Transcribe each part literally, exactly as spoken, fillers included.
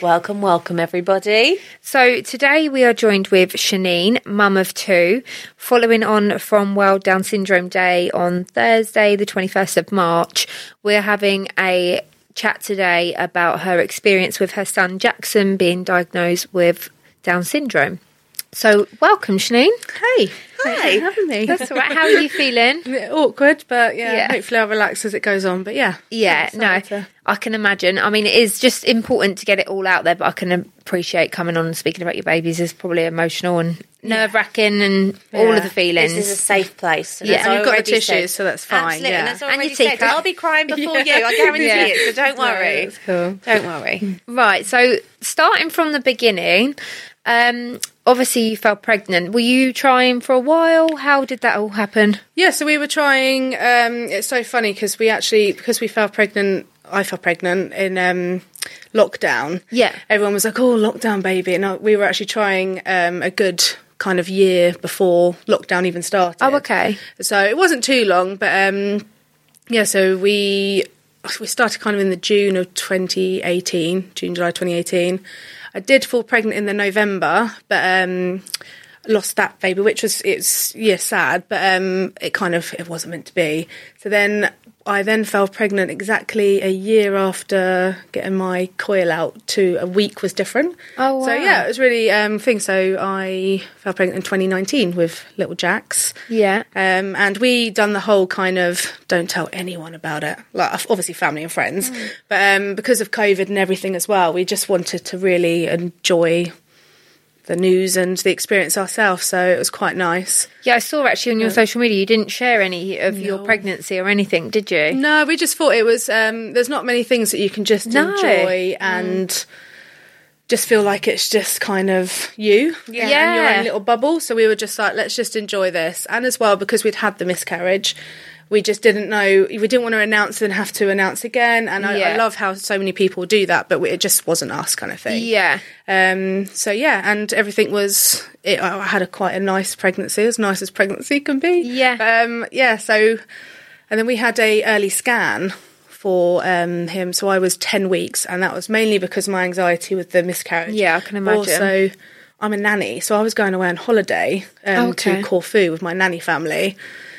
Welcome, welcome everybody. So today we are joined with Shanine, mum of two, following on from World Down Syndrome Day on Thursday the twenty-first of March. We're having a chat today about her experience with her son Jackson being diagnosed with Down syndrome. So welcome, Shanine. Hey. Hi. Thanks for having me. That's all right. How are you feeling? A bit awkward, but yeah, Yeah. hopefully I'll relax as it goes on. But yeah. Yeah, Excited no, to- I can imagine. I mean, it is just important to get it all out there, but I can appreciate coming on and speaking about your babies is probably emotional and nerve-wracking and all Yeah. of the feelings. This is a safe place. And Yeah. as And I you've got the already tissues, said- so that's fine. Absolutely, yeah. and as I And already your said, teacup. I'll be crying before Yeah. you. I guarantee Yeah. it, so don't worry. No, that's cool. Don't worry. Right, so starting from the beginning, um, obviously you fell pregnant. Were you trying for a while? How did that all happen? Yeah, so we were trying. Um, it's so funny because we actually, because we fell pregnant, I fell pregnant in um, lockdown. Yeah. Everyone was like, oh, lockdown baby. And I, we were actually trying um, a good kind of year before lockdown even started. Oh, okay. So it wasn't too long, but um, yeah, so we we started kind of in the June of twenty eighteen, June, July twenty eighteen. I did fall pregnant in the November, but um, lost that baby, which was, it's, yeah, sad, but um, it kind of, it wasn't meant to be. So then I then fell pregnant exactly a year after getting my coil out to a week was different. Oh, wow. So yeah, it was really um thing. So I fell pregnant in twenty nineteen with little Jax. Yeah. Um, and we done the whole kind of don't tell anyone about it, like obviously family and friends, Mm. but um, because of COVID and everything as well, we just wanted to really enjoy the news and the experience ourselves. So it was quite nice. Yeah, I saw actually on your social media you didn't share any of your No. pregnancy or anything, did you? No, we just thought it was. Um, there's not many things that you can just No. enjoy and just feel like it's just kind of you, Yeah. and your own little bubble. So we were just like, let's just enjoy this, and as well because we'd had the miscarriage. We just didn't know, we didn't want to announce and have to announce again. And I, Yeah. I love how so many people do that, but it just wasn't us kind of thing. Yeah. Um, so yeah, and everything was, it, I had a quite a nice pregnancy, as nice as pregnancy can be. Yeah. Um, yeah, so, and then we had a early scan for um, him. So I was ten weeks, and that was mainly because of my anxiety with the miscarriage. Yeah, I can imagine. Also, I'm a nanny, so I was going away on holiday um, Okay. to Corfu with my nanny family.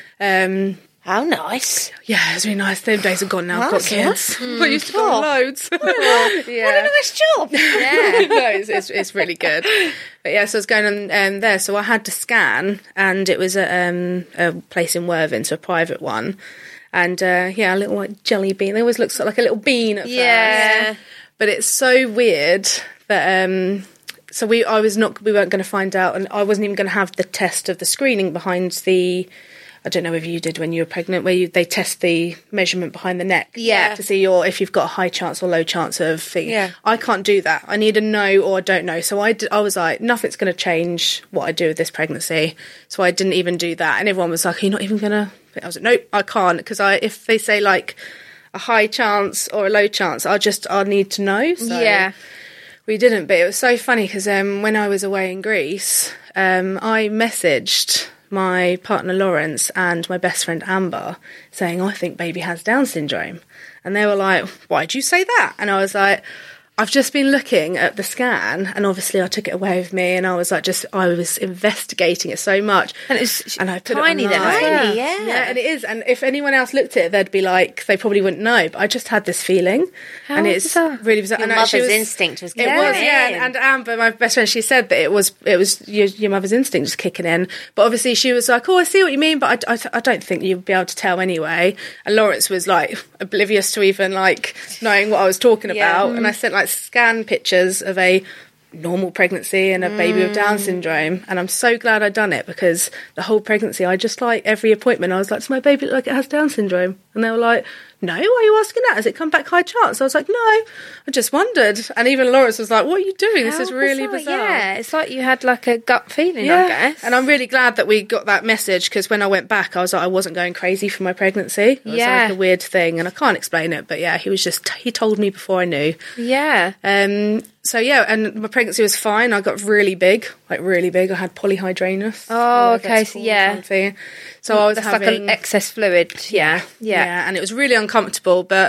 Um, How nice. yeah, it was really nice. Them days are gone now. I've got That's kids. nice. I used to go on loads. What a yeah. nice job. Yeah. no, it's, it's, it's really good. But yeah, so I was going on um, there. So I had to scan, and it was at um, a place in Worthing, so a private one. And uh, yeah, a little white jelly bean. It always looks like a little bean at Yeah. first. But it's so weird that. Um, so we, I was not. We weren't going to find out, and I wasn't even going to have the test of the screening behind the. I don't know if you did when you were pregnant, where you, they test the measurement behind the neck, Yeah. to see your if you've got a high chance or low chance of thing. Yeah. I can't do that. I need a no or I don't know. So I, d- I was like, nothing's going to change what I do with this pregnancy. So I didn't even do that. And everyone was like, are you not even going to? I was like, nope, I can't, because I if they say like a high chance or a low chance, I just I need to know. So Yeah. we didn't. But it was so funny because um, when I was away in Greece, um, I messaged my partner Lawrence and my best friend Amber saying, I think baby has Down syndrome. And they were like, why'd you say that? And I was like, I've just been looking at the scan, and obviously I took it away with me, and I was like, just I was investigating it so much, And it's and I put tiny it then online. as well. Tiny, yeah. Yeah, and it is. And if anyone else looked at it, they'd be like, they probably wouldn't know. But I just had this feeling, How and it's bizarre. really bizarre. Your and actually mother's it was- instinct was It kicking was, yeah. in. And, and Amber, my best friend, she said that it was it was your, your mother's instinct just kicking in. But obviously, she was like, "Oh, I see what you mean, but I, I, I don't think you'd be able to tell anyway." And Lawrence was like oblivious to even like knowing what I was talking Yeah. about. And I sent like scan pictures of a normal pregnancy and a baby with Down syndrome, and I'm so glad I done it, because the whole pregnancy I just like every appointment I was like, does my baby look like it has Down syndrome? And they were like, no, why are you asking that? Has it come back high chance? I was like, no, I just wondered. And even Lawrence was like, what are you doing? This How is really bizarre. Yeah, it's like you had like a gut feeling, I guess. And I'm really glad that we got that message, because when I went back, I was like, I wasn't going crazy for my pregnancy. It was Yeah. like a weird thing, and I can't explain it, but yeah, he was just, he told me before I knew. Yeah. Um, so yeah, and my pregnancy was fine. I got really big, like really big. I had polyhydranus. Oh, whatever okay, it's so called, yeah. kind of thing. So I was That's having like an excess fluid. Yeah. Yeah. yeah, and it was really uncomfortable. But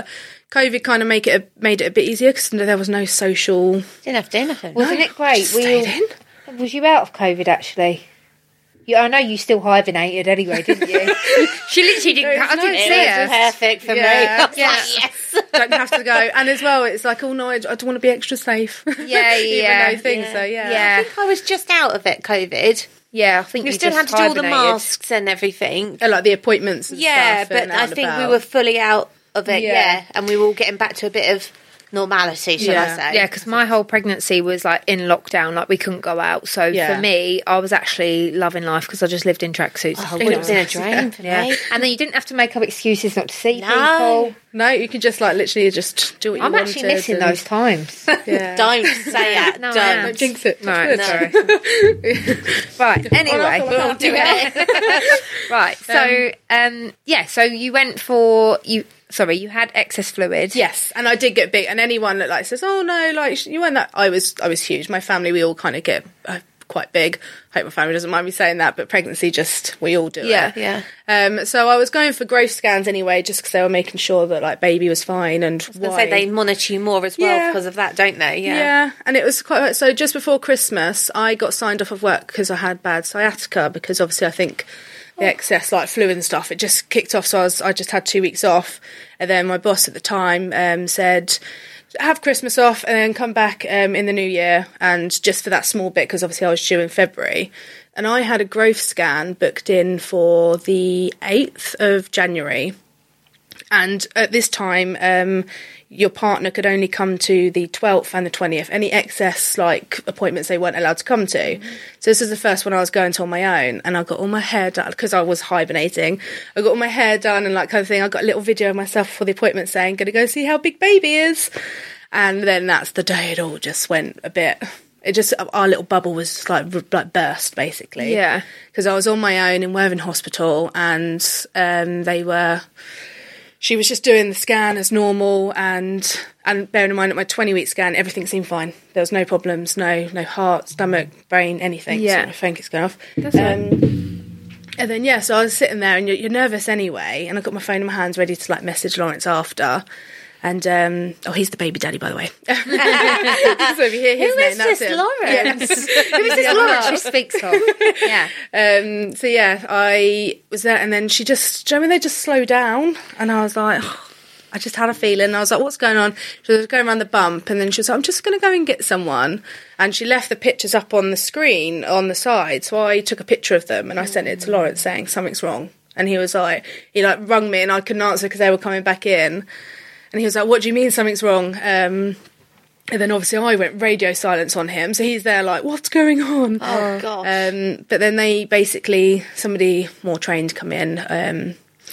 COVID kind of make it a, made it a bit easier because there was no social. Didn't have to do anything. Wasn't it great? Just Were stayed you, in. was you out of COVID actually? You, I know you still hibernated anyway, didn't you? She literally didn't. I didn't no see It her. was perfect for Yeah, me. I was yeah. like, yes. Don't have to go. And as well, it's like, oh no, I, I don't want to be extra safe. Yeah, Even yeah, though things, yeah. so yeah. Yeah. I think I was just out of it, COVID. Yeah, I think You you still just had to do all the hibernated. masks and everything. And like the appointments and Yeah, stuff. but and I out and think we about. were fully out of it, Yeah. yeah. And we were all getting back to a bit of normality, shall Yeah. I say. Yeah, because my whole pregnancy was like in lockdown, like we couldn't go out. So Yeah. for me, I was actually loving life because I just lived in tracksuits the Oh, whole it would have time. been a drain for Yeah, me. and then you didn't have to make up excuses not to see No. people. No, you could just like literally just do what you I'm wanted. actually missing and- those times. Yeah. Don't say it. No, I Don't. am. Don't jinx it. No, That's good. sorry. Right. Anyway, Oh, no, I We'll do it. right. So, um, yeah. So you went for you. Sorry, you had excess fluid. Yes, and I did get big. And anyone that like says, "Oh no, like you weren't that," I was, I was huge. My family, we all kind of get uh, quite big. Hope my family doesn't mind me saying that, but pregnancy, just we all do Yeah, it. Yeah. Um, so I was going for growth scans anyway, just because they were making sure that like baby was fine and I why. say they monitor you more as well Yeah. because of that, don't they? Yeah. Yeah, and it was quite so. Just before Christmas, I got signed off of work because I had bad sciatica. Because obviously, I think the excess like fluid and stuff, it just kicked off. So I was, I just had two weeks off, and then my boss at the time um, said, "Have Christmas off, and then come back um, in the new year." And just for that small bit, because obviously I was due in February, and I had a growth scan booked in for the eighth of January. And at this time, um, your partner could only come to the twelfth and the twentieth. Any excess like appointments they weren't allowed to come to. Mm-hmm. So this is the first one I was going to on my own, and I got all my hair done because I was hibernating. I got all my hair done and like kind of thing. I got a little video of myself for the appointment saying, "Gonna go see how big baby is," and then that's the day it all just went a bit. It just our little bubble was like like burst basically. Yeah, because I was on my own in Worthing Hospital, and um, they were. She was just doing the scan as normal, and and bearing in mind at my twenty week scan, everything seemed fine. There was no problems, no no heart, stomach, brain, anything. Yeah. So my phone keeps going off. That's um, and then yeah, so I was sitting there, and you're, you're nervous anyway, and I got my phone in my hands, ready to like message Lawrence after. And um, oh, he's the baby daddy, by the way. So if you hear his Who name, is that's this him. Lawrence? Yes. who is this Lawrence she speaks of? Yeah. Um, so yeah, I was there, and then she just, do you know when they just slow down? And I was like, oh, I just had a feeling. I was like, what's going on? She was going around the bump, and then she was like, I'm just going to go and get someone. And she left the pictures up on the screen on the side, so I took a picture of them and I sent it to Lawrence saying something's wrong. And he was like, he like rung me, and I couldn't answer because they were coming back in. And he was like, what do you mean something's wrong? Um, and then obviously I went radio silence on him. So he's there like, what's going on? Oh, gosh. Um, but then they basically, somebody more trained come in um,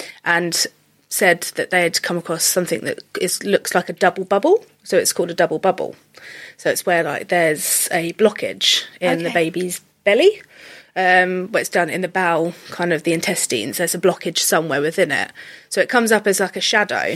and said that they had come across something that is looks like a double bubble. So it's called a double bubble. So it's where like there's a blockage in the Okay. baby's belly. Um, where it's done in the bowel, kind of the intestines. There's a blockage somewhere within it. So it comes up as like a shadow.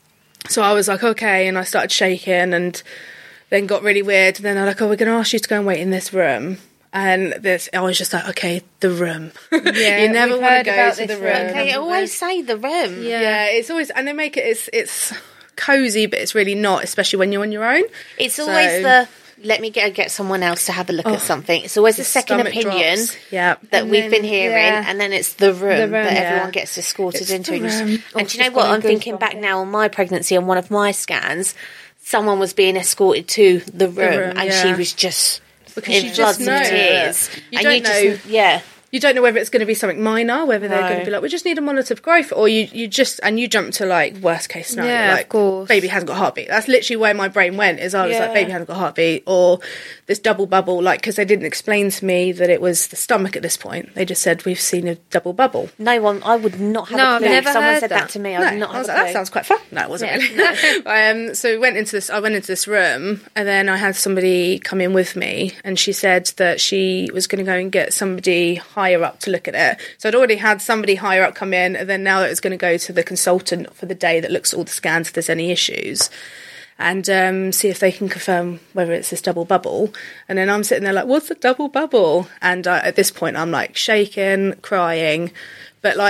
So I was like, okay, and I started shaking, and then got really weird. And then they're like, oh, we're going to ask you to go and wait in this room. And this, I was just like, okay, the room. Yeah, you never we've want to heard go about to this the room. room. Okay, always say the room. Yeah. Yeah, it's always, and they make it, it's it's cozy, but it's really not, especially when you're on your own. It's So- always the, let me get, get someone else to have a look at something. It's always a second Stomach opinion drops. Yeah. that And we've then- been hearing, yeah. and then it's the room, The room, that yeah. everyone gets escorted It's into. the And, room. Oh, and do you know she's what? got a I'm thinking goosebump. back now on my pregnancy, on one of my scans, someone was being escorted to the room, room, and yeah. she was just Because in you just floods know. of tears. You and don't you know. just, yeah. You don't know whether it's going to be something minor, whether they're No. going to be like, we just need a monitor for growth, or you, you just, and you jump to like worst case scenario, Yeah, of like course. baby hasn't got a heartbeat. That's literally where my brain went, is I was Yeah. like, baby hasn't got a heartbeat, or this double bubble, like, because they didn't explain to me that it was the stomach at this point. They just said, we've seen a double bubble. No one, I would not have No, a I've clue. never If someone heard said that. that. to me, I No, would not I have was a like, clue. that sounds quite fun. No, it wasn't Yeah. really. um, so we went into this. I went into this room, and then I had somebody come in with me, and she said that she was going to go and get somebody higher up to look at it. So I'd already had somebody higher up come in, and then now it was going to go to the consultant for the day that looks at all the scans if there's any issues, and um, see if they can confirm whether it's this double bubble. And then I'm sitting there like, what's a double bubble? And uh, at this point, I'm like shaking, crying, but like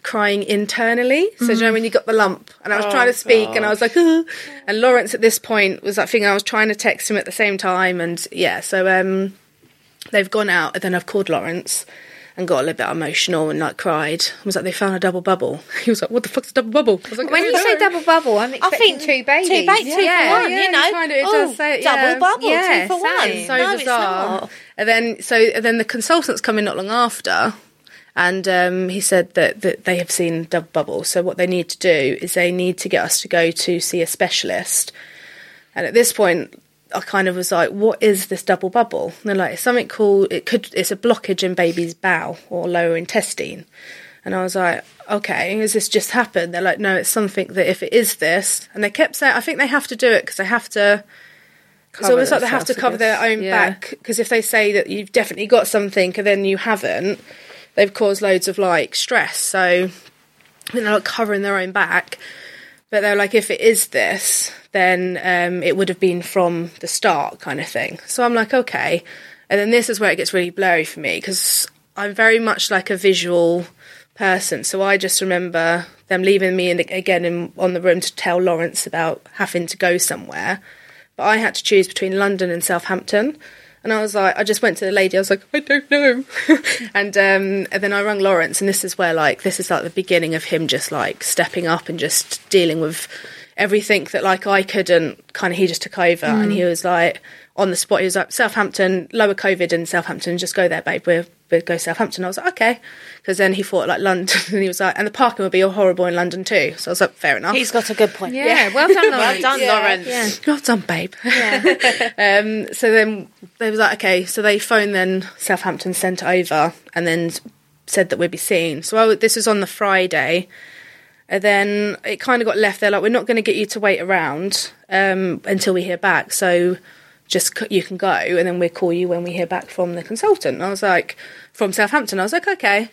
crying internally. So do you know when you got the lump? And I was oh, trying to speak God. and I was like, oh. And Lawrence at this point was like thinking I was trying to text him at the same time. And yeah, so um, they've gone out and then I've called Lawrence and got a little bit emotional and like cried. I was like, they found a double bubble. He was like, what the fuck's a double bubble? I was like, when you know. say double bubble, I'm expecting I think two babies. Two babies, two yeah. for one, yeah, you know. Kind of, it oh, does say, double yeah. bubble, yeah, two for same. one. So no, bizarre. It's not. And then, so and then the consultant's come in not long after, and um, he said that, that they have seen double bubble. So what they need to do is they need to get us to go to see a specialist. And at this point, I kind of was like, what is this double bubble? And they're like, it's something called, it could, it's a blockage in baby's bowel or lower intestine. And I was like, okay, has this just happened? They're like, no, it's something that if it is this, and they kept saying, I think they have to do it because they have to, it's almost like they have to cover their own yeah. back, because if they say that you've definitely got something and then you haven't, they've caused loads of like stress. So I think they're like covering their own back. But they're like, if it is this, then um, it would have been from the start kind of thing. So I'm like, okay. And then this is where it gets really blurry for me, because I'm very much like a visual person. So I just remember them leaving me in, again in, on the room to tell Lawrence about having to go somewhere. But I had to choose between London and Southampton. And I was like, I just went to the lady, I was like, I don't know. and um, and then I rang Lawrence, and this is where, like, this is like the beginning of him just, like, stepping up and just dealing with everything that, like, I couldn't, kind of, he just took over. Mm. And he was, like, on the spot, he was like, Southampton, lower COVID in Southampton, just go there, babe, we'll, we'll go Southampton. I was like, okay. Because then he thought, like, London, and he was like, and the parking would be all horrible in London too. So I was like, fair enough. He's got a good point. Yeah, yeah. Well done, Lawrence. well done, yeah. Lawrence. Yeah. Well done, babe. Yeah. um, so then they was like, okay, so they phoned then Southampton, sent it over, and then said that we'd be seen. So I, this was on the Friday. And then it kind of got left there, like, we're not going to get you to wait around um, until we hear back. So just you can go, and then we'll call you when we hear back from the consultant. And I was like, from Southampton. I was like, okay.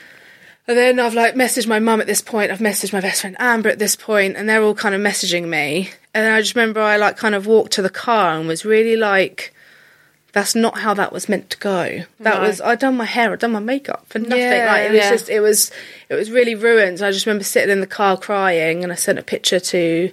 And then I've like messaged my mum at this point. I've messaged my best friend Amber at this point, and they're all kind of messaging me. And then I just remember I like kind of walked to the car and was really like, that's not how that was meant to go. That no. was, I'd done my hair, I'd done my makeup for nothing. Yeah, like, it was yeah. just, it was, it was really ruined. I just remember sitting in the car crying, and I sent a picture to,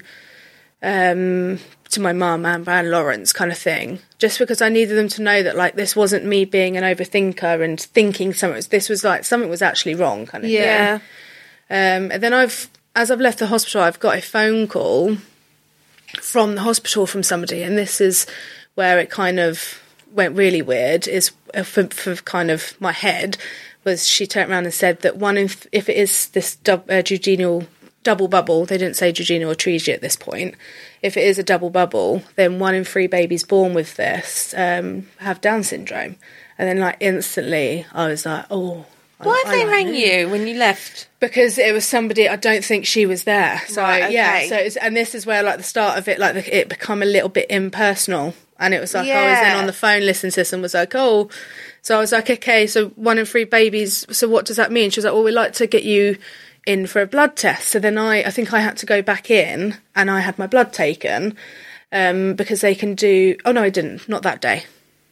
um, to my mum, Amber and Lawrence, kind of thing, just because I needed them to know that, like, this wasn't me being an overthinker and thinking something was, this was like something was actually wrong, kind of yeah. thing. Um, and then I've, as I've left the hospital, I've got a phone call from the hospital from somebody, and this is where it kind of went really weird. Is for, for kind of my head was she turned around and said that one if if it is this dub, uh, jejunal double bubble, they didn't say jejunal atresia at this point. If it is a double bubble, then one in three babies born with this um, have Down syndrome. And then, like, instantly, I was like, oh. Why I, have they I like rang knew. you when you left? Because it was somebody, I don't think she was there. So, right, okay. yeah. So, it's, and this is where, like, the start of it, like, the, it become a little bit impersonal. And it was like, yeah. I was then on the phone listening to this and was like, oh. So I was like, okay, so one in three babies, so what does that mean? She was like, well, we'd like to get you in for a blood test. So then I, I think I had to go back in, and I had my blood taken um, because they can do, oh no, I didn't, not that day.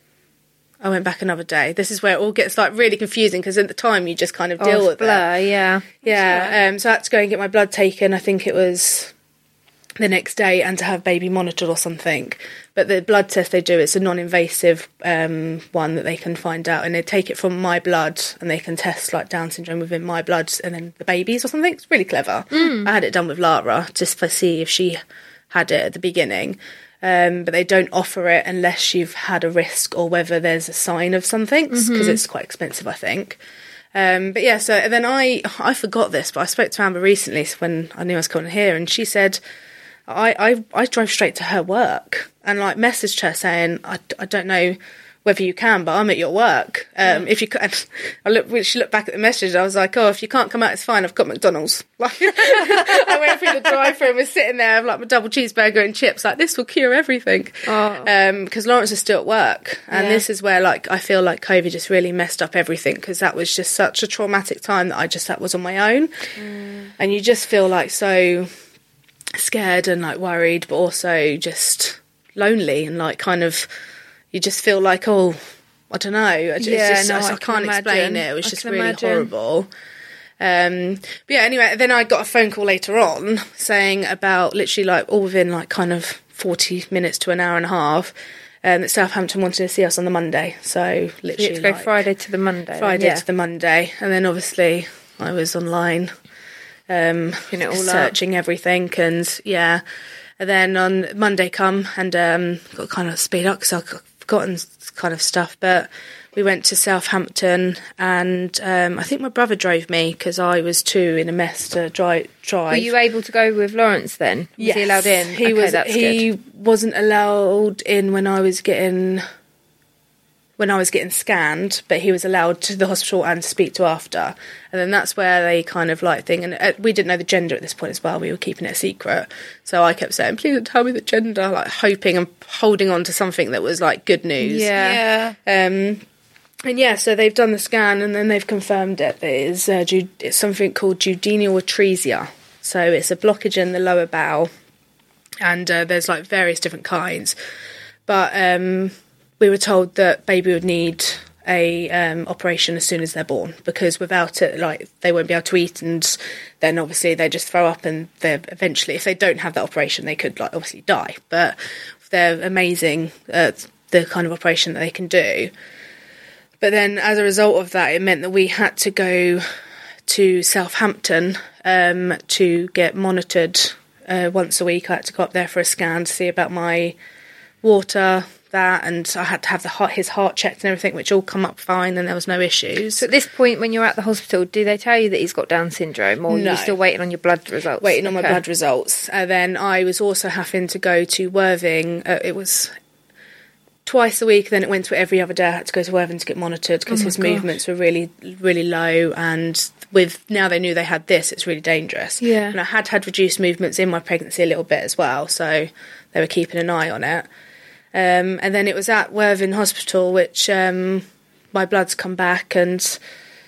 I went back another day. This is where it all gets like really confusing, because at the time you just kind of deal oh, with blur, it. Yeah, yeah. Um, so I had to go and get my blood taken. I think it was the next day, and to have baby monitored or something. But the blood test they do, it's a non-invasive um, one that they can find out, and they take it from my blood, and they can test like Down syndrome within my blood and then the babies or something. It's really clever. Mm. I had it done with Lara just to see if she had it at the beginning. Um, but they don't offer it unless you've had a risk or whether there's a sign of something, because mm-hmm. it's quite expensive, I think. Um, but yeah, so and then I I forgot this, but I spoke to Amber recently when I knew I was coming here, and she said I, I, I drove straight to her work and like messaged her saying, I, I don't know whether you can, but I'm at your work. Um, yeah. If you can, I look, when she looked back at the message, I was like, oh, if you can't come out, it's fine. I've got McDonald's. Like, I went through the drive-thru and was sitting there with like my double cheeseburger and chips. Like, this will cure everything. Oh. Um, because Lawrence is still at work, and yeah. this is where like I feel like COVID just really messed up everything, because that was just such a traumatic time that I just that was on my own, mm. and you just feel like so scared and like worried, but also just lonely and like kind of. You just feel like, oh, I don't know. It's yeah, just, no, I, I, I can't imagine. explain it. It was I just really imagine. horrible. Um, but yeah, anyway, then I got a phone call later on saying about literally like all within like kind of forty minutes to an hour and a half, um, that Southampton wanted to see us on the Monday. So literally, You had to go like, Friday to the Monday. Friday yeah. to the Monday, and then obviously I was online, um, Picking it all searching everything, and yeah. And then on Monday come and um, got kind of speed up because I've forgotten kind of stuff, but we went to Southampton, and um, I think my brother drove me because I was too in a mess to drive. drive. Were you able to go with Lawrence then? Was yes. he allowed in? He okay, was. That's he good. wasn't allowed in when I was getting when I was getting scanned, but he was allowed to the hospital and to speak to after. And then that's where they kind of like thing. And uh, we didn't know the gender at this point as well. We were keeping it a secret. So I kept saying, please don't tell me the gender, like hoping and holding on to something that was like good news. Yeah. Yeah. Um, and yeah, so they've done the scan and then they've confirmed it. That it's, uh, ju- it's something called duodenal atresia. So it's a blockage in the lower bowel. And uh, there's like various different kinds. But um, we were told that baby would need a um, operation as soon as they're born, because without it, like, they won't be able to eat, and then obviously they just throw up, and they're eventually, if they don't have that operation, they could like obviously die. But they're amazing at the kind of operation that they can do. But then as a result of that, it meant that we had to go to Southampton um, to get monitored uh, once a week. I had to go up there for a scan to see about my water, that, and I had to have the heart, his heart checked and everything, which all come up fine, and there was no issues. So at this point, when you're at the hospital, do they tell you that he's got Down syndrome, or No. are you still waiting on your blood results? Waiting on my Okay. blood results. And then I was also having to go to Worthing. Uh, it was twice a week, then it went to every other day. I had to go to Worthing to get monitored because Oh my his gosh. movements were really, really low. And with now they knew they had this, it's really dangerous. Yeah. And I had had reduced movements in my pregnancy a little bit as well, so they were keeping an eye on it. Um, and then it was at Worthing Hospital, which um, my blood's come back, and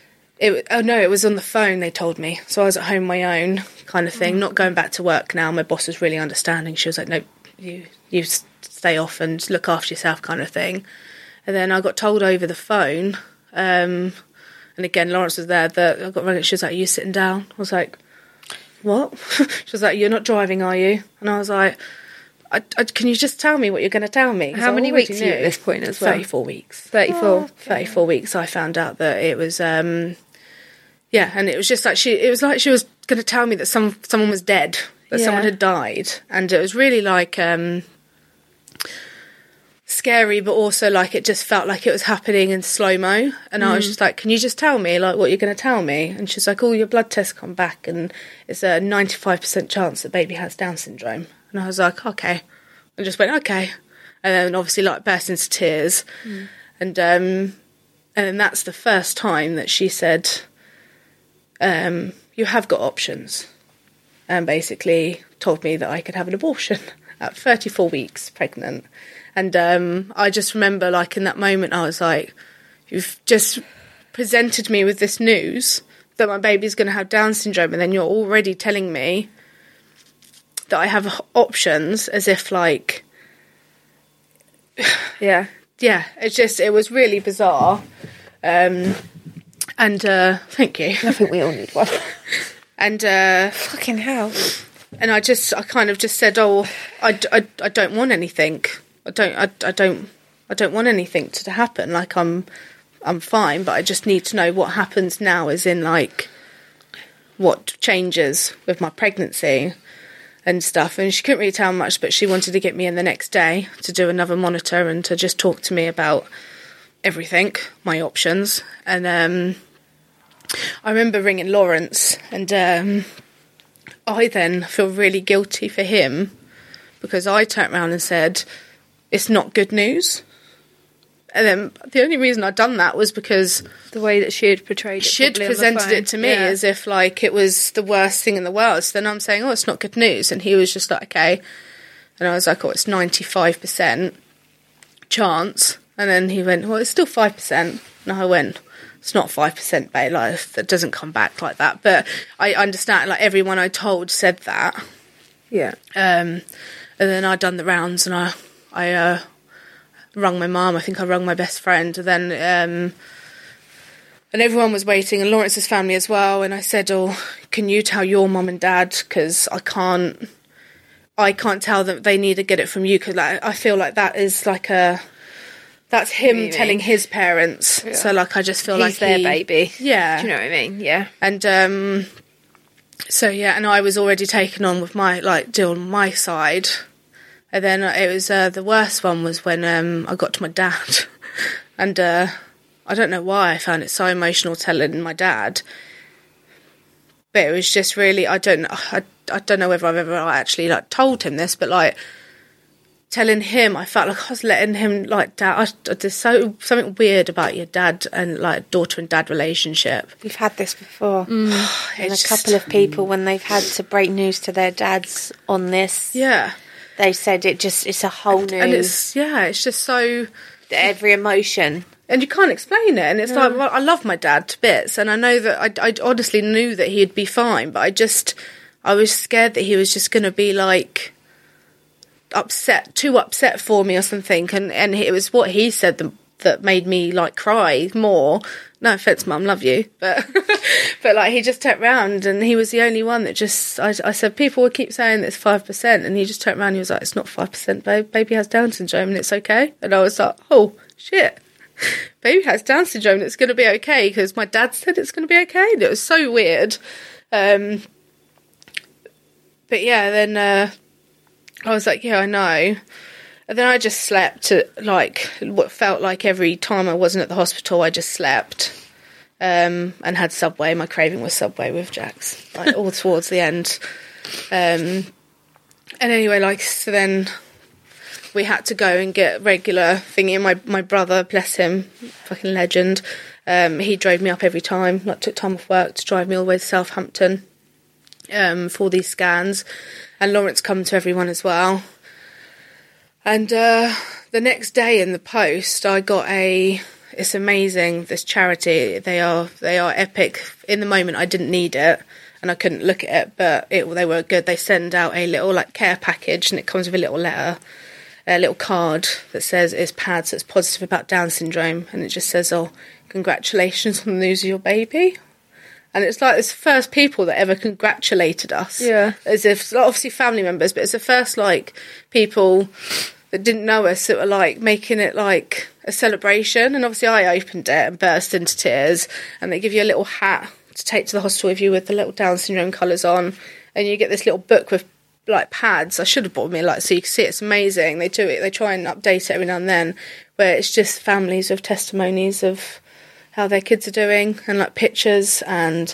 it. Oh no, it was on the phone. They told me, so I was at home, my own kind of thing, not going back to work now. My boss was really understanding. She was like, "No, you you s- stay off and look after yourself," kind of thing. And then I got told over the phone, um, and again Lawrence was there, that I got rung. She was like, "Are you sitting down?" I was like, "What?" She was like, "You're not driving, are you?" And I was like, I, I, can you just tell me what you're going to tell me? 'Cause How I many already weeks are you knew. at this point as well? thirty-four weeks. thirty-four. thirty-four weeks, I found out that it was, um, yeah, and it was just like she, it was like she was going to tell me that some someone was dead, that Yeah. someone had died, and it was really like um, scary, but also like it just felt like it was happening in slow mo. And I was just like, "Can you just tell me like what you're going to tell me?" And she's like, "Oh, your blood tests come back, and it's a ninety-five percent chance that baby has Down syndrome." And I was like, "Okay," and just went, "Okay," and then obviously like burst into tears, mm. and um, and then that's the first time that she said, um, "You have got options," and basically told me that I could have an abortion at thirty-four weeks pregnant. And um, I just remember, like, in that moment, I was like, "You've just presented me with this news that my baby's going to have Down syndrome, and then you're already telling me that I have options," as if, like... Yeah. Yeah, it's just, it was really bizarre. Um, and, uh, thank you. I think we all need one. And, uh... Fucking hell. And I just, I kind of just said, "Oh, I, I, I don't want anything. I don't, I, I don't, I don't want anything to happen. Like, I'm, I'm fine, but I just need to know what happens now, as in, like, what changes with my pregnancy and stuff." And she couldn't really tell much, but she wanted to get me in the next day to do another monitor and to just talk to me about everything, my options. And um, I remember ringing Lawrence, and um, I then feel really guilty for him because I turned around and said, "It's not good news." And then the only reason I'd done that was because The way that she had portrayed it. she'd probably on the presented phone. it to me Yeah. as if, like, it was the worst thing in the world. So then I'm saying, "Oh, it's not good news." And he was just like, "Okay." And I was like, "Oh, it's ninety-five percent chance." And then he went, "Well, it's still five percent. And I went, "It's not five percent, babe. Like, that doesn't come back like that." But I understand, like, everyone I told said that. Yeah. Um, and then I'd done the rounds, and I, I uh, rung my mum. I think I rung my best friend. And then um, and everyone was waiting, and Lawrence's family as well. And I said, "Oh, can you tell your mum and dad? Because I can't, I can't tell them. They need to get it from you. Because like, I feel like that is like a, that's him Really? telling his parents. Yeah. So like, I just feel He's like their he, baby. Yeah, Do you know what I mean? Yeah. and um, so yeah, and I was already taken on with my like deal on my side, and then it was uh, the worst one was when um, I got to my dad, and uh, I don't know why I found it so emotional telling my dad, but it was just really I don't know I, I don't know whether I've ever actually like told him this, but like telling him, I felt like I was letting him like dad. I, there's so something weird about your dad and like daughter and dad relationship. We've had this before. Mm. And a It's couple just- of people, when they've had to break news to their dads on this, Yeah, they said it just, it's a whole new, and it's yeah, it's just so. every emotion. And you can't explain it. And it's like, well, I love my dad to bits. And I know that I, I honestly knew that he'd be fine. But I just, I was scared that he was just going to be like upset, too upset for me or something. And, and it was what he said that, that made me like cry more. No offence, Mum, love you. But, but like he just turned round and he was the only one that just, I, I said, people would keep saying that it's five percent. And he just turned around and he was like, it's not five percent, babe. Baby has Down syndrome and it's okay. And I was like, oh, shit. Baby has Down syndrome, it's going to be okay because my dad said it's going to be okay. And it was so weird. Um, but yeah, then uh, I was like, yeah, I know. And then I just slept, uh, like, what felt like every time I wasn't at the hospital, I just slept um, and had Subway. My craving was Subway with Jax, like, all towards the end. Um, and anyway, like, so then we had to go and get regular thingy. And my, my brother, bless him, fucking legend, um, he drove me up every time, like, took time off work to drive me all the way to Southampton um, for these scans. And Lawrence come to everyone as well. And uh, the next day in the post, I got a. It's amazing. This charity, they are they are epic. In the moment, I didn't need it, and I couldn't look at it, but it, they were good. They send out a little like care package, and it comes with a little letter, a little card that says it's pads that's positive about Down syndrome, and it just says, "Oh, congratulations on the news of your baby." And it's like it's the first people that ever congratulated us. Yeah. As if, obviously family members, but it's the first, like, people that didn't know us that were, like, making it, like, a celebration. And obviously I opened it and burst into tears. And they give you a little hat to take to the hospital with you with the little Down syndrome colours on. And you get this little book with, like, pads. I should have bought me, like, so you can see it's amazing. They do it, they try and update it every now and then, where it's just families with testimonies of how their kids are doing, and like pictures and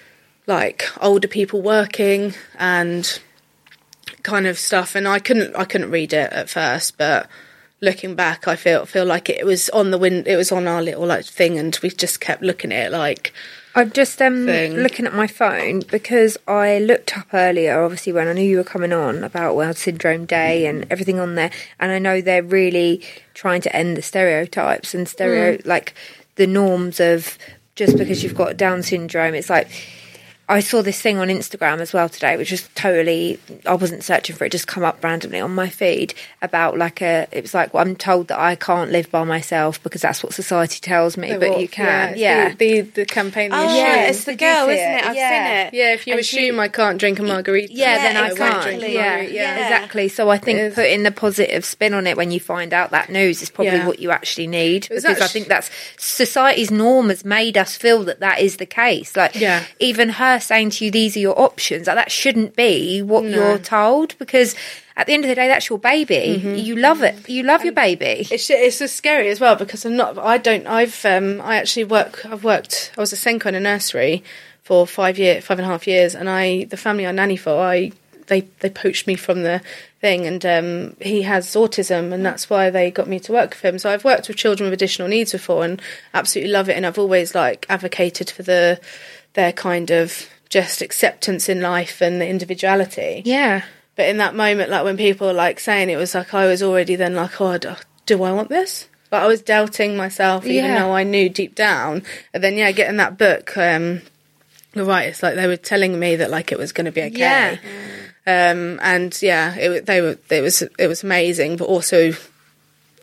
like older people working and kind of stuff. And I couldn't I couldn't read it at first, but looking back I feel feel like it was on the win it was on our little like thing, and we just kept looking at it like I'm just um, thing. looking at my phone because I looked up earlier, obviously, when I knew you were coming on, about Down Syndrome Day and everything on there. And I know they're really trying to end the stereotypes and stereo, mm. like the norms of just because you've got Down syndrome. It's like, I saw this thing on Instagram as well today, which was totally, I wasn't searching for it, just come up randomly on my feed about like a, it was like, well, I'm told that I can't live by myself because that's what society tells me, the but what? you can. Yeah. Yeah. The, the, the campaign. Oh, the yeah, assume. it's the Did you girl, see isn't it? it? I've Yeah. seen it. Yeah, if you And assume she- I can't drink a margarita. Yeah, Yeah, then I exactly. can't. drink a Yeah, margarita. Yeah. exactly. So I think It is. putting the positive spin on it when you find out that news is probably Yeah. what you actually need, It was because I actu- think that's society's norm has made us feel that that is the case. Like, Yeah. even her saying to you, "These are your options," like that shouldn't be what No. you're told, because at the end of the day, that's your baby. Mm-hmm. You love it. You love your baby. It's it's just scary as well, because I'm not. I don't. I've. Um. I actually work. I've worked. I was a Senko in a nursery for five year, five and a half years, and I. The family I nanny for. I. They they poached me from the thing, and um, he has autism, and that's why they got me to work with him. So I've worked with children with additional needs before, and absolutely love it. And I've always like advocated for the their kind of just acceptance in life and the individuality. Yeah. But in that moment, like when people were like saying it, was like I was already then like, oh, do, do I want this? Like I was doubting myself, even Yeah. though I knew deep down. And then yeah, getting that book, um, you're right. It's like they were telling me that like it was going to be okay. Yeah. Um, and yeah, it they were. It was it was amazing, but also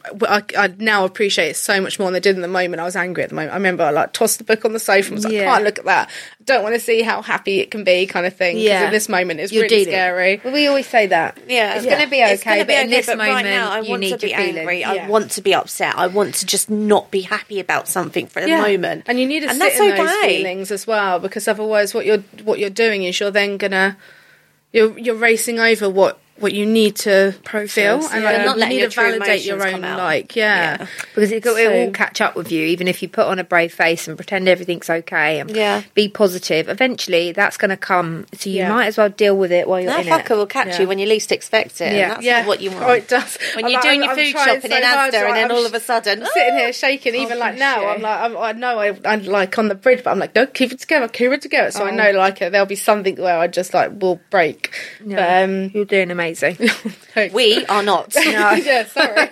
I, I now appreciate it so much more than I did in the moment. I was angry at the moment. I remember I like tossed the book on the sofa and was like, Yeah. I can't look at that. I don't want to see how happy it can be, kind of thing. Because Yeah. in this moment, it's You're really dealing. scary. Well, we always say that. Yeah, It's going to be okay, It's gonna but be in okay, this but moment, right now, I you want need to be your feelings. angry. Yeah. I want to be upset. I want to just not be happy about something for a Yeah. moment. And you need to and sit that's in those okay. feelings as well, because otherwise, what you're what you're doing is you're then gonna you're you're racing over what. what you need to feel, and yeah. like Not you letting need your to true validate your emotions own come out. like yeah, Yeah. Because it, it So- will catch up with you, even if you put on a brave face and pretend everything's okay and Yeah. be positive. Eventually, that's going to come. So you Yeah. might as well deal with it while you're That in fucker it. will catch Yeah. you when you least expect it. Yeah. And that's yeah, not what you want. Oh, it does. When I'm you're like- doing I'm- your I'm food trying shopping so in hard, Asda, so and then I'm all sh- of a sudden, I'm sitting here shaking, even Oh, like bless now, you. I'm like, I'm, I know I, I'm like on the bridge, but I'm like, no, keep it together, keep it together. So I Oh. know like uh, there'll be something where I just like will break. No, But um, you're doing amazing. we are not. No. yeah, sorry.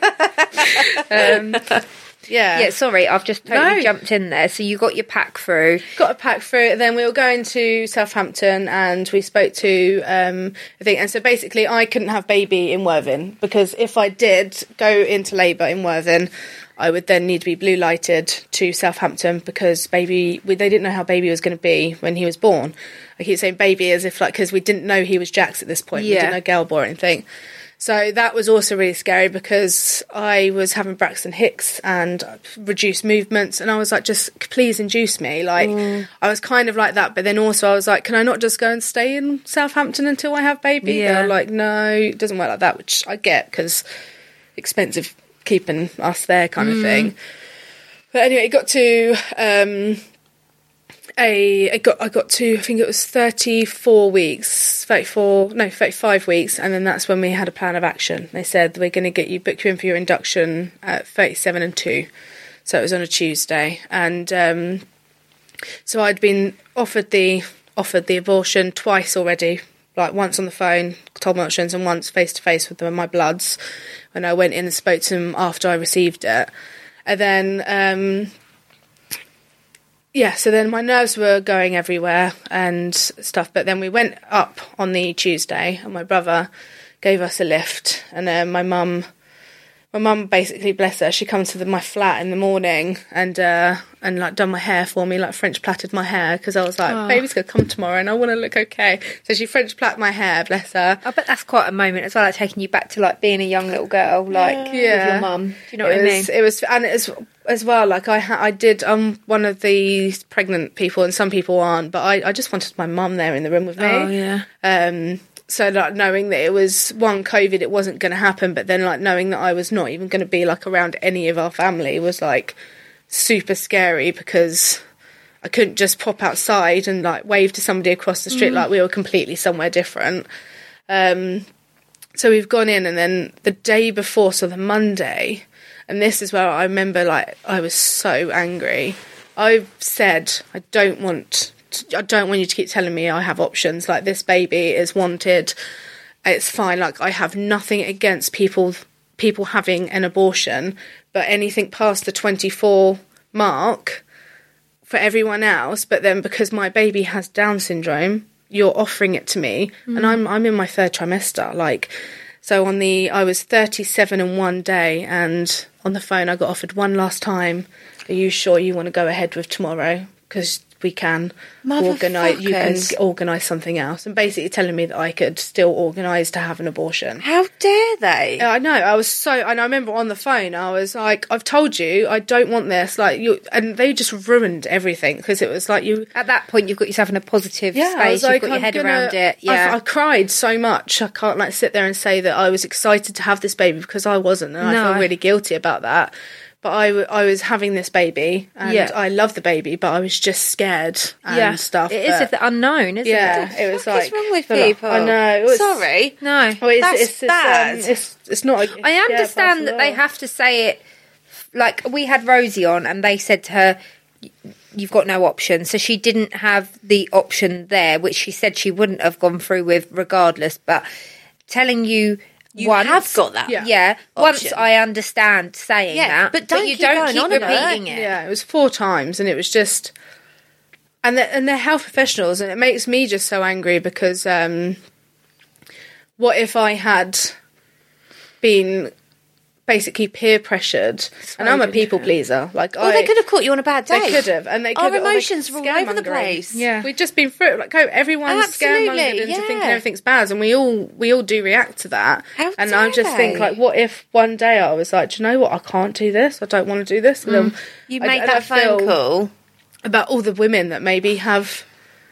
um, yeah, Yeah, sorry, I've just totally No. jumped in there. So you got your pack through. got a pack through it. Then we were going to Southampton, and we spoke to um, I think, and so basically, I couldn't have baby in Worthing, because if I did go into labour in Worthing, I would then need to be blue lighted to Southampton, because baby, we, they didn't know how baby was going to be when he was born. I keep saying baby as if like, because we didn't know he was Jax at this point. We Yeah. didn't know Gelb or anything. So that was also really scary, because I was having Braxton Hicks and reduced movements, and I was like, just please induce me. Like, I was kind of like that, but then also I was like, can I not just go and stay in Southampton until I have baby? Yeah. They were like, no, it doesn't work like that, which I get, because expensive keeping us there kind of thing. But anyway, it got to... Um, a I got I got to I think it was thirty-four weeks, thirty-four no thirty-five weeks, and then that's when we had a plan of action. They said we're going to get you book you in for your induction at thirty-seven and two, so it was on a Tuesday, and um, so I'd been offered the offered the abortion twice already, like once on the phone, told my options, and once face to face with them and my bloods, when I went in and spoke to them after I received it, and then. Um, Yeah, so then my nerves were going everywhere and stuff, but then we went up on the Tuesday, and my brother gave us a lift, and then my mum, my mum basically, bless her, she come to the, my flat in the morning and uh, and like done my hair for me, like French plaited my hair, because I was like, Oh. baby's gonna come tomorrow and I want to look okay. So she French plaited my hair, bless her. I bet that's quite a moment as well, like taking you back to like being a young little girl, like with Yeah. your mum. Do you know it what I mean? was, It was, and it was as well. Like I, ha- I did. I'm one of the pregnant people, and some people aren't. But I, I just wanted my mum there in the room with me. Oh yeah. Um, so like knowing that it was one COVID, it wasn't going to happen. But then like knowing that I was not even going to be like around any of our family was like super scary, because I couldn't just pop outside and like wave to somebody across the street like we were completely somewhere different. Um, so we've gone in, and then the day before, so the Monday, and this is where I remember like I was so angry. I said, I don't want to, I don't want you to keep telling me I have options. Like, this baby is wanted. It's fine. Like, I have nothing against people people having an abortion, but anything past the twenty-four mark for everyone else. But then because my baby has Down syndrome, you're offering it to me, mm. and I'm I'm in my third trimester. Like, so on the I was thirty-seven and one day, and on the phone I got offered one last time. Are you sure you want to go ahead with tomorrow? Because we can organise, you can organise something else, and basically telling me that I could still organise to have an abortion. How dare they? I know. I was so, and I remember on the phone, I was like, "I've told you, I don't want this." Like, you, and they just ruined everything, because it was like you. At that point, you've got yourself in a positive Yeah, I space. was like, you've got your I'm head gonna- around it. Yeah, I, I cried so much. I can't like sit there and say that I was excited to have this baby, because I wasn't, and No. I feel really guilty about that. But I, w- I was having this baby, and Yeah. I love the baby, but I was just scared and yeah. stuff. It is but- if the unknown, isn't yeah, it? it was What like is wrong with feel like- people? I know. It was, Sorry. No, Well, it's, That's it's, it's, bad. Um, it's, it's not. A, I yeah, understand pass that it they on. have to say it. Like, we had Rosie on, and they said to her, "You've got no option." So she didn't have the option there, which she said she wouldn't have gone through with regardless. But telling you. You once, have got that. Yeah. Yeah. Once option. I understand saying Yeah, that, but don't you keep don't going keep on about repeating it. it. Yeah, it was four times, and it was just, and they're, and they're health professionals, and it makes me just so angry, because um, what if I had been basically peer pressured, and I'm a people pleaser. Like, Well, I, they could have caught you on a bad day. They could have, and they could Our have. emotions were all over the scaremongering. place. Yeah. We've just been through it. Like, oh, everyone's Absolutely, scaremongered into yeah. thinking everything's bad, and we all we all do react to that. How and I dare just think, they? like, what if one day I was like, do you know what? I can't do this. I don't want to do this. And then You I- made and I that phone feel call. about all the women that maybe have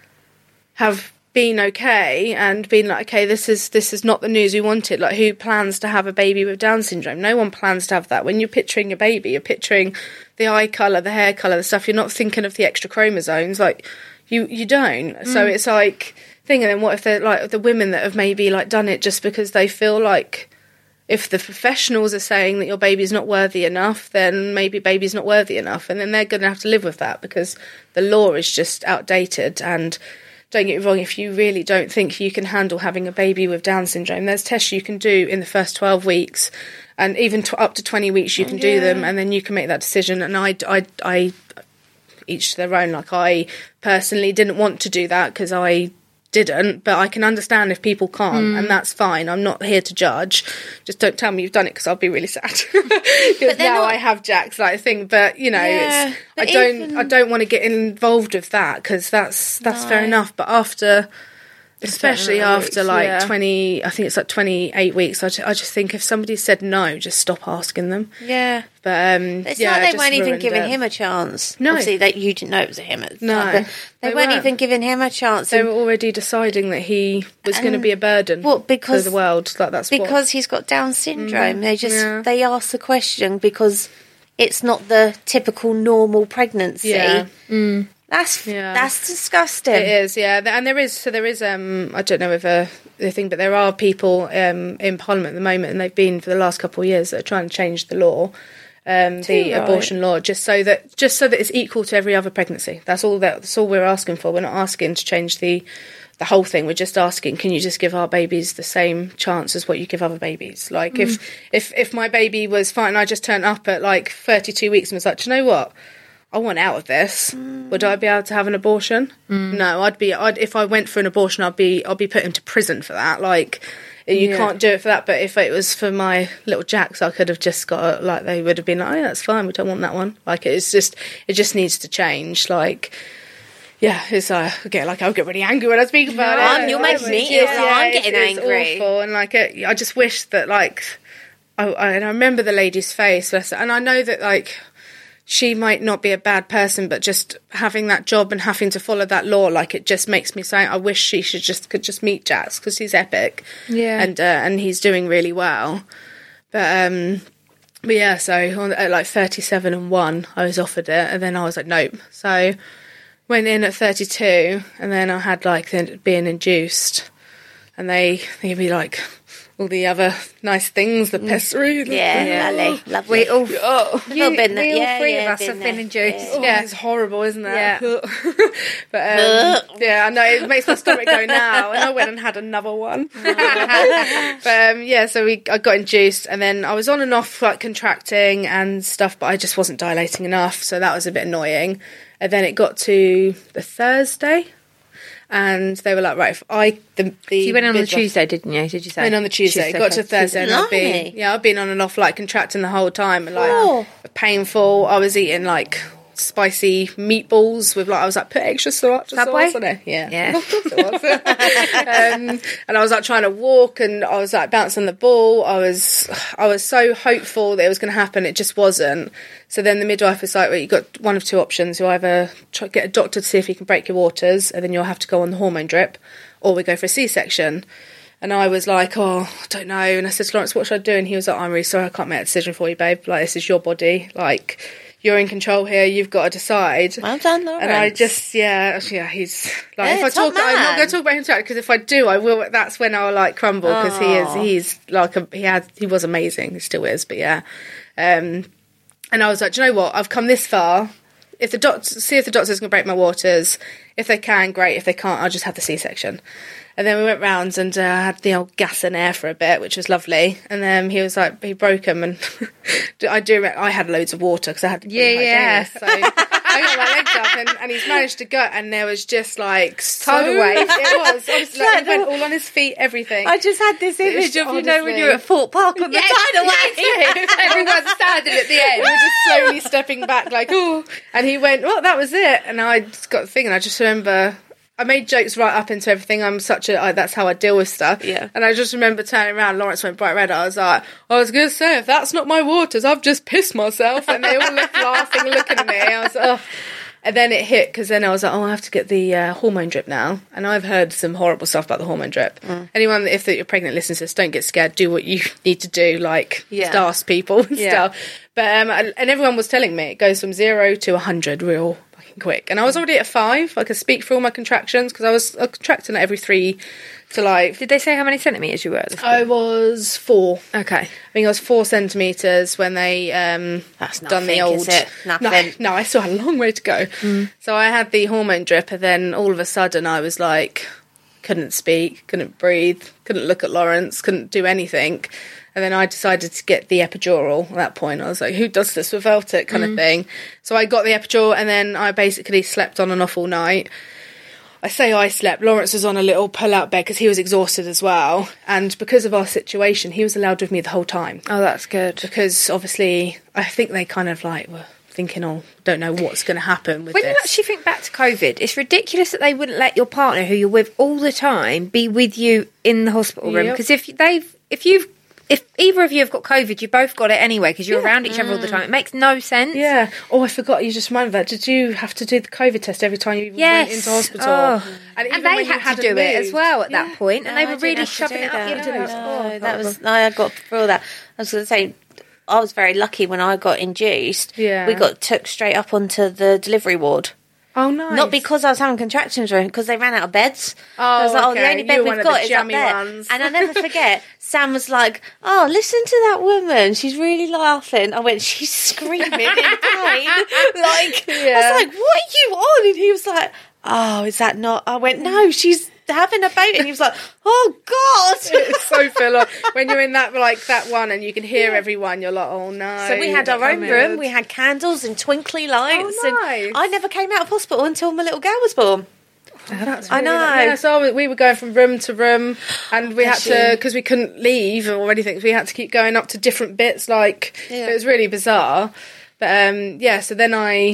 have been okay and been like, okay, this is this is not the news we wanted. Like, who plans to have a baby with Down syndrome? No one plans to have that. When you're picturing a baby, you're picturing the eye colour, the hair colour, the stuff. You're not thinking of the extra chromosomes. Like, you you don't. Mm. So it's like thing. And then what if they're like the women that have maybe like done it just because they feel like, if the professionals are saying that your baby's not worthy enough, then maybe baby's not worthy enough, and then they're going to have to live with that because the law is just outdated. And don't get me wrong, if you really don't think you can handle having a baby with Down syndrome, there's tests you can do in the first twelve weeks, and even to up to twenty weeks you can Yeah. do them, and then you can make that decision. And I, I, I, each to their own. Like, I personally didn't want to do that because I didn't, but I can understand if people can't, Mm. and that's fine. I'm not here to judge. Just don't tell me you've done it, because I'll be really sad. Because they're now not- I have Jack's like thing, but you know, Yeah, it's, I but don't, even- I don't want to get involved with that, because that's that's fair No. enough. But after, especially amount of after weeks, like yeah. twenty, I think it's like twenty-eight weeks. I just, I just think if somebody said no, just stop asking them. Yeah. But um, It's yeah, like it they just weren't even ruined giving it. him a chance. No. Obviously, that you didn't know it was him at the No, time. But they, they weren't, weren't. even giving him a chance. They And- were already deciding that he was going to be a burden well, because- to the world. Like, that's what- because he's got Down syndrome. they just yeah. they ask the question because it's not the typical normal pregnancy. Yeah. That's Yeah. that's disgusting. It is, yeah, and there is. So there is. Um, I don't know if uh, the thing, but there are people um, in Parliament at the moment, and they've been for the last couple of years, that are trying to change the law, um, the right. abortion law, just so that just so that it's equal to every other pregnancy. That's all. That, that's all we're asking for. We're not asking to change the the whole thing. We're just asking, can you just give our babies the same chance as what you give other babies? Like, if if if my baby was fine, and I just turned up at like thirty-two weeks and was like, do you know what? I want out of this. Mm. Would I be able to have an abortion? Mm. No, I'd be. I'd, if I went for an abortion, I'd be. I'd be put into prison for that. Like, you Yeah. can't do it for that. But if it was for my little Jacks, I could have just got. Like, they would have been like, oh, yeah, that's fine. We don't want that one. Like, it's just. It just needs to change. Like. Yeah, it's uh, okay. Like, I'll get really angry when I speak about No, it. I'm- you'll make me ill, so I'm getting it's, angry. It's awful, and like, it, I just wish that like, I, I and I remember the lady's face, bless her, and I know that like, she might not be a bad person, but just having that job and having to follow that law, like, it just makes me say, I wish she should just could just meet Jax, because he's epic, Yeah. and uh, and he's doing really well, but um. But yeah, so on, at like thirty-seven and one, I was offered it, and then I was like, nope. So went in at thirty-two, and then I had like the, being induced, and they they give me like all the other nice things, the pessary. the- Yeah, Yeah. lovely, lovely. We all, Oh. you, I've been there. we all Yeah, three yeah, of us been have been there. induced. Oh, Yeah. it's horrible, isn't it? Yeah. But um, yeah, I know, it makes my stomach go now, and I went and had another one. But um, yeah, so we I got induced, and then I was on and off like contracting and stuff, but I just wasn't dilating enough, so that was a bit annoying. And then it got to the Thursday, and they were like, right, if I the, the You went on the midwife- Tuesday, didn't you? Did you say? went on the Tuesday, got to okay. Thursday, and I've Blimey. been yeah, I've been on and off like contracting the whole time, and like Oh. painful. I was eating like spicy meatballs with like I was like put extra sriracha Subway? sauce on it. Yeah, Yeah. Of course it was. um, and I was like trying to walk, and I was like bouncing the ball. I was I was so hopeful that it was going to happen. It just wasn't. So then the midwife was like, well, you've got one of two options. You either try, get a doctor to see if he can break your waters, and then you'll have to go on the hormone drip, or we go for a C-section. And I was like, oh, I don't know. And I said to Lawrence, what should I do? And he was like, I'm really sorry, I can't make a decision for you, babe. Like, this is your body. Like, you're in control here. You've got to decide. Well done, Lawrence. And I just, yeah, yeah, he's like, Yeah, if I top talk, I'm not man. going to talk about him tonight, because if I do, I will. That's when I'll like crumble, because he is, Aw. he's like, a, he had, he was amazing. He still is, but yeah. Um, and I was like, do you know what? I've come this far. If the doctor, see if the doctor's going to break my waters. if they can, great. If they can't, I'll just have the C-section. And then we went round and uh, had the old gas and air for a bit, which was lovely. And then he was like, he broke them, and I do. I had loads of water because I had yeah, yeah. So I got my legs up, and, and he's managed to go, and there was just like so, tidal wave. It was. Honestly, like, he went all on his feet, everything. I just had this image of, you know, when you're at Fort Park on the Yes, tidal wave. Everyone's standing at the We end. were just slowly stepping back, like, oh. And he went, well, that was it. And I just got the thing, and I just remember, I made jokes right up into everything. I'm such a, I, that's how I deal with stuff. Yeah. And I just remember turning around, Lawrence went bright red. I was like, I was going to say, if that's not my waters, I've just pissed myself. And they all looked laughing, looking at me. I was like, oh. And then it hit, because then I was like, oh, I have to get the uh, hormone drip now. And I've heard some horrible stuff about the hormone drip. Mm. Anyone, if you're pregnant, listens to this, don't get scared. Do what you need to do, like, yeah. ask people and yeah. stuff. But um, and everyone was telling me it goes from zero to one hundred real fucking quick. And I was already at five. I could speak for all my contractions, because I was uh, contracting at every three to like... Did they say how many centimetres you were at this I was four. Okay. I think I was four centimetres when they um, That's done the nothing, old... is it? Nothing. No, no, I still had a long way to go. Mm. So I had the hormone drip, and then all of a sudden I was like, couldn't speak, couldn't breathe, couldn't look at Lawrence, couldn't do anything. And then I decided to get the epidural at that point. I was like, who does this without it, kind mm. of thing. So I got the epidural, and then I basically slept on and off all night. I say I slept. Lawrence was on a little pull-out bed because he was exhausted as well. And because of our situation, he was allowed with me the whole time. Oh, that's good. Because obviously, I think they kind of like were thinking, oh, don't know what's going to happen with when this. When you actually think back to COVID, it's ridiculous that they wouldn't let your partner, who you're with all the time, be with you in the hospital room. Yep. Because if they've, if you've, if either of you have got COVID, you both got it anyway, because you're yeah. around each other all the time. It makes no sense. Yeah. Oh, I forgot. You just reminded that. Did you have to do the COVID test every time you yes. went into hospital? Oh. And, and they had, had to do moved. it as well at yeah. that point, and no, they were really shoving it up your nose. No, no, that was. I got through that. I was going to say, I was very lucky when I got induced. Yeah. We got took straight up onto the delivery ward. Oh, nice. Not because I was having contractions or anything, because they ran out of beds. Oh, I was like, okay. oh, the only bed you we've got is up there. Ones. And I never forget, Sam was like, oh, listen to that woman. She's really laughing. I went, she's screaming in pain. Like, yeah. I was like, what are you on? And he was like, oh, is that not? I went, no, she's having a baby. And he was like, oh, God. It's so full on. When you're in that, like, that one and you can hear yeah. everyone, you're like, oh, no. So we had our own room. We had candles and twinkly lights. Oh, nice. And I never came out of hospital until my little girl was born. Oh, that's I really know. Nice. Yeah, so we were going from room to room, and we had to, because we couldn't leave or anything, we had to keep going up to different bits. Like, yeah. It was really bizarre. But um, yeah, so then I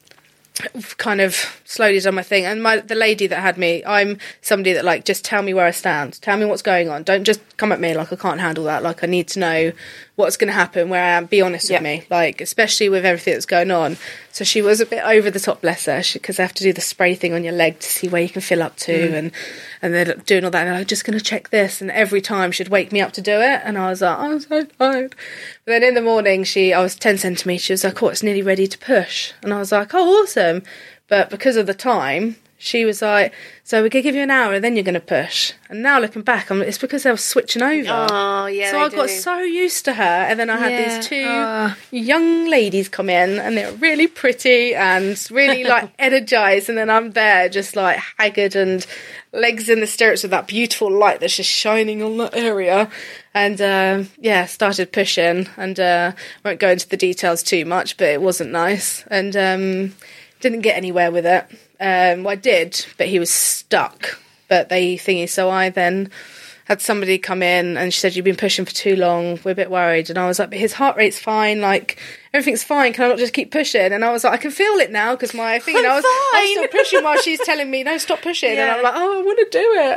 kind of slowly done my thing, and my the lady that had me, I'm somebody that like, just tell me where I stand, tell me what's going on, don't just come at me like I can't handle that, like I need to know what's going to happen, where I am, be honest yep. with me, like especially with everything that's going on. So she was a bit over the top, bless her, because they have to do the spray thing on your leg to see where you can fill up to, mm. and and they're doing all that, and I'm like, just going to check this, and every time she'd wake me up to do it, and I was like, I'm so tired. But then in the morning, she I was ten centimetres, she was like, oh, it's nearly ready to push, and I was like, oh, awesome. But because of the time, she was like, so we're going to give you an hour and then you're going to push. And now looking back, I'm, it's because they were switching over. Oh, yeah. So I got so used to her. And then I had yeah. these two oh. young ladies come in, and they were really pretty and really like energised. And then I'm there just like haggard and legs in the stirrups with that beautiful light that's just shining on that area. And uh, yeah, started pushing. And uh, won't go into the details too much, but it wasn't nice. And um, didn't get anywhere with it. Um, well, I did, but he was stuck. But they thingy, so I then had somebody come in, and she said, "You've been pushing for too long. We're a bit worried." And I was like, "But his heart rate's fine. Like everything's fine. Can I not just keep pushing?" And I was like, "I can feel it now because my thing." And I was, I was still pushing while she's telling me, "No, stop pushing." Yeah. And I'm like, "Oh, I want to do it."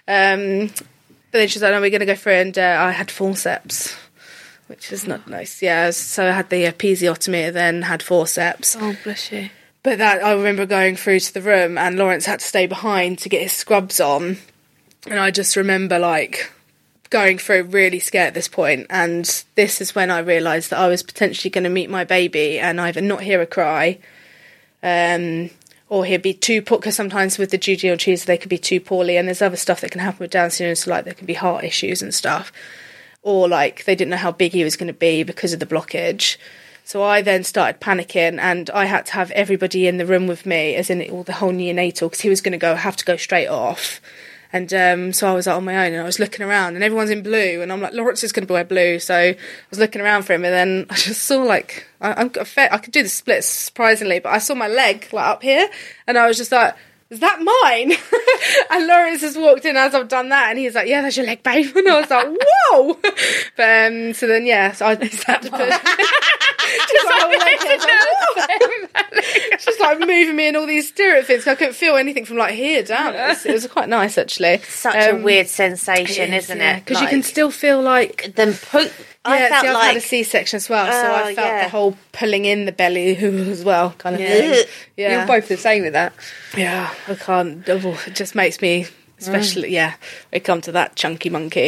Um, but then she's like, "No, we're going to go through." And uh, I had forceps, which is not nice. Yeah, so I had the episiotomy, then had forceps. Oh, bless you. But that, I remember going through to the room, and Lawrence had to stay behind to get his scrubs on. And I just remember, like, going through really scared at this point. And this is when I realised that I was potentially going to meet my baby and either not hear a cry, um, or he'd be too poor, because sometimes with the G G or cheese they could be too poorly, and there's other stuff that can happen with Down syndrome, so like there can be heart issues and stuff. Or, like, they didn't know how big he was going to be because of the blockage. So I then started panicking, and I had to have everybody in the room with me, as in all the whole neonatal, because he was going to go have to go straight off. And um, so I was like, on my own, and I was looking around, and everyone's in blue, and I'm like, Lawrence is going to wear blue. So I was looking around for him, and then I just saw like I, I'm a fair, I could do the splits surprisingly, but I saw my leg like up here, and I was just like, is that mine? And Lawrence has walked in as I've done that, and he's like, yeah, that's your leg, babe. And I was like, whoa. But um, so then, yeah, so I just had to put just like, just like moving me in all these stirrup things. I couldn't feel anything from like here down. It was, it was quite nice, actually. Such um, a weird sensation, is, isn't yeah, it? because Like, you can still feel like them poop. I yeah, felt see, I've like had a C-section as well, so Oh, I felt yeah. the whole pulling in the belly as well, kind of Yeah. thing. Yeah, You're both the same with that. yeah, I can't. Oh, it just makes me, especially yeah, when it come to that chunky monkey.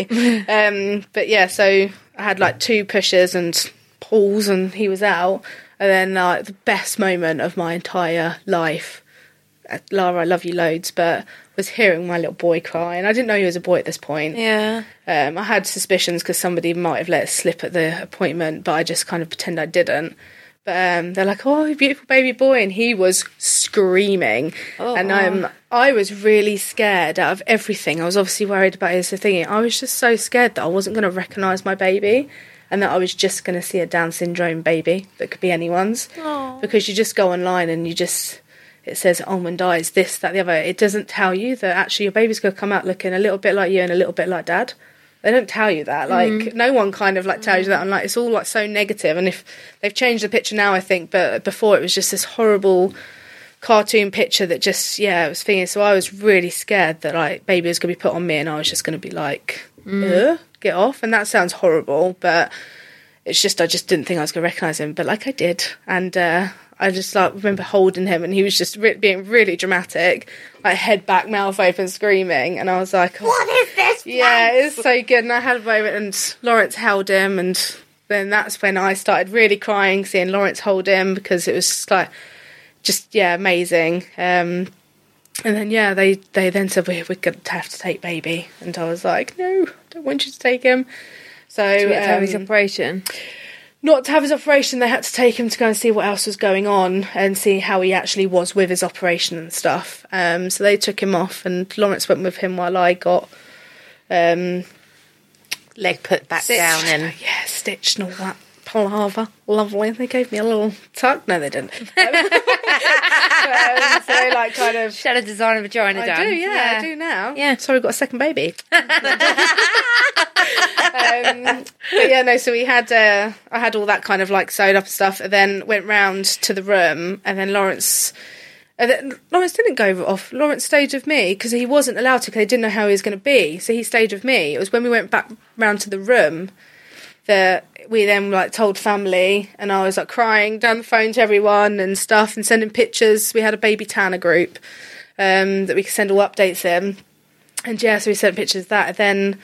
um, but yeah, so I had like two pushes and pulls, and he was out. And then like the best moment of my entire life, uh, Lara, I love you loads, but was hearing my little boy cry, and I didn't know he was a boy at this point. yeah. Um, I had suspicions because somebody might have let it slip at the appointment, but I just kind of pretend I didn't. But um, they're like, "Oh, beautiful baby boy," and he was screaming, Oh, and um, I was really scared out of everything. I was obviously worried about his thing. I was just so scared that I wasn't going to recognise my baby, and that I was just going to see a Down syndrome baby that could be anyone's. Oh. Because you just go online and you just. It says almond eyes, this, that, the other. It doesn't tell you that actually your baby's going to come out looking a little bit like you and a little bit like dad. They don't tell you that. Like, mm. no one kind of, like, tells you that. And, like, it's all, like, so negative. And if they've changed the picture now, I think, but before it was just this horrible cartoon picture that just, yeah, it was thinking. So I was really scared that, like, baby was going to be put on me and I was just going to be like, mm. get off. And that sounds horrible, but it's just, I just didn't think I was going to recognise him. But, like, I did. And, uh... I just like remember holding him, and he was just re- being really dramatic, like head back, mouth open, screaming. And I was like, oh, What is this? yeah, it's so good. And I had a moment, and Lawrence held him, and then that's when I started really crying, seeing Lawrence hold him, because it was just like, just yeah, amazing. Um, and then yeah, they they then said we we're going to have to take baby, and I was like, no, I don't want you to take him. So To get to have um, his operation. Not to have his operation, they had to take him to go and see what else was going on and see how he actually was with his operation and stuff. Um, so they took him off, and Lawrence went with him while I got um, Leg put back stitched. down and Yeah, stitched and all that palaver. Lovely. They gave me a little tuck. No, they didn't. um, so like kind of. She had a designer vagina I done. do, yeah, I do now. Yeah. Sorry, we've got a second baby. um, but yeah, no, so we had, uh, I had all that kind of like sewed up and stuff, and then went round to the room, and then Lawrence, and then Lawrence didn't go off. Lawrence stayed with me because he wasn't allowed to, because they didn't know how he was going to be. So he stayed with me. It was when we went back round to the room that we then like told family, and I was like crying down the phone to everyone and stuff, and sending pictures. We had a baby Tanner group um, that we could send all updates in, and yeah, so we sent pictures of that. And then,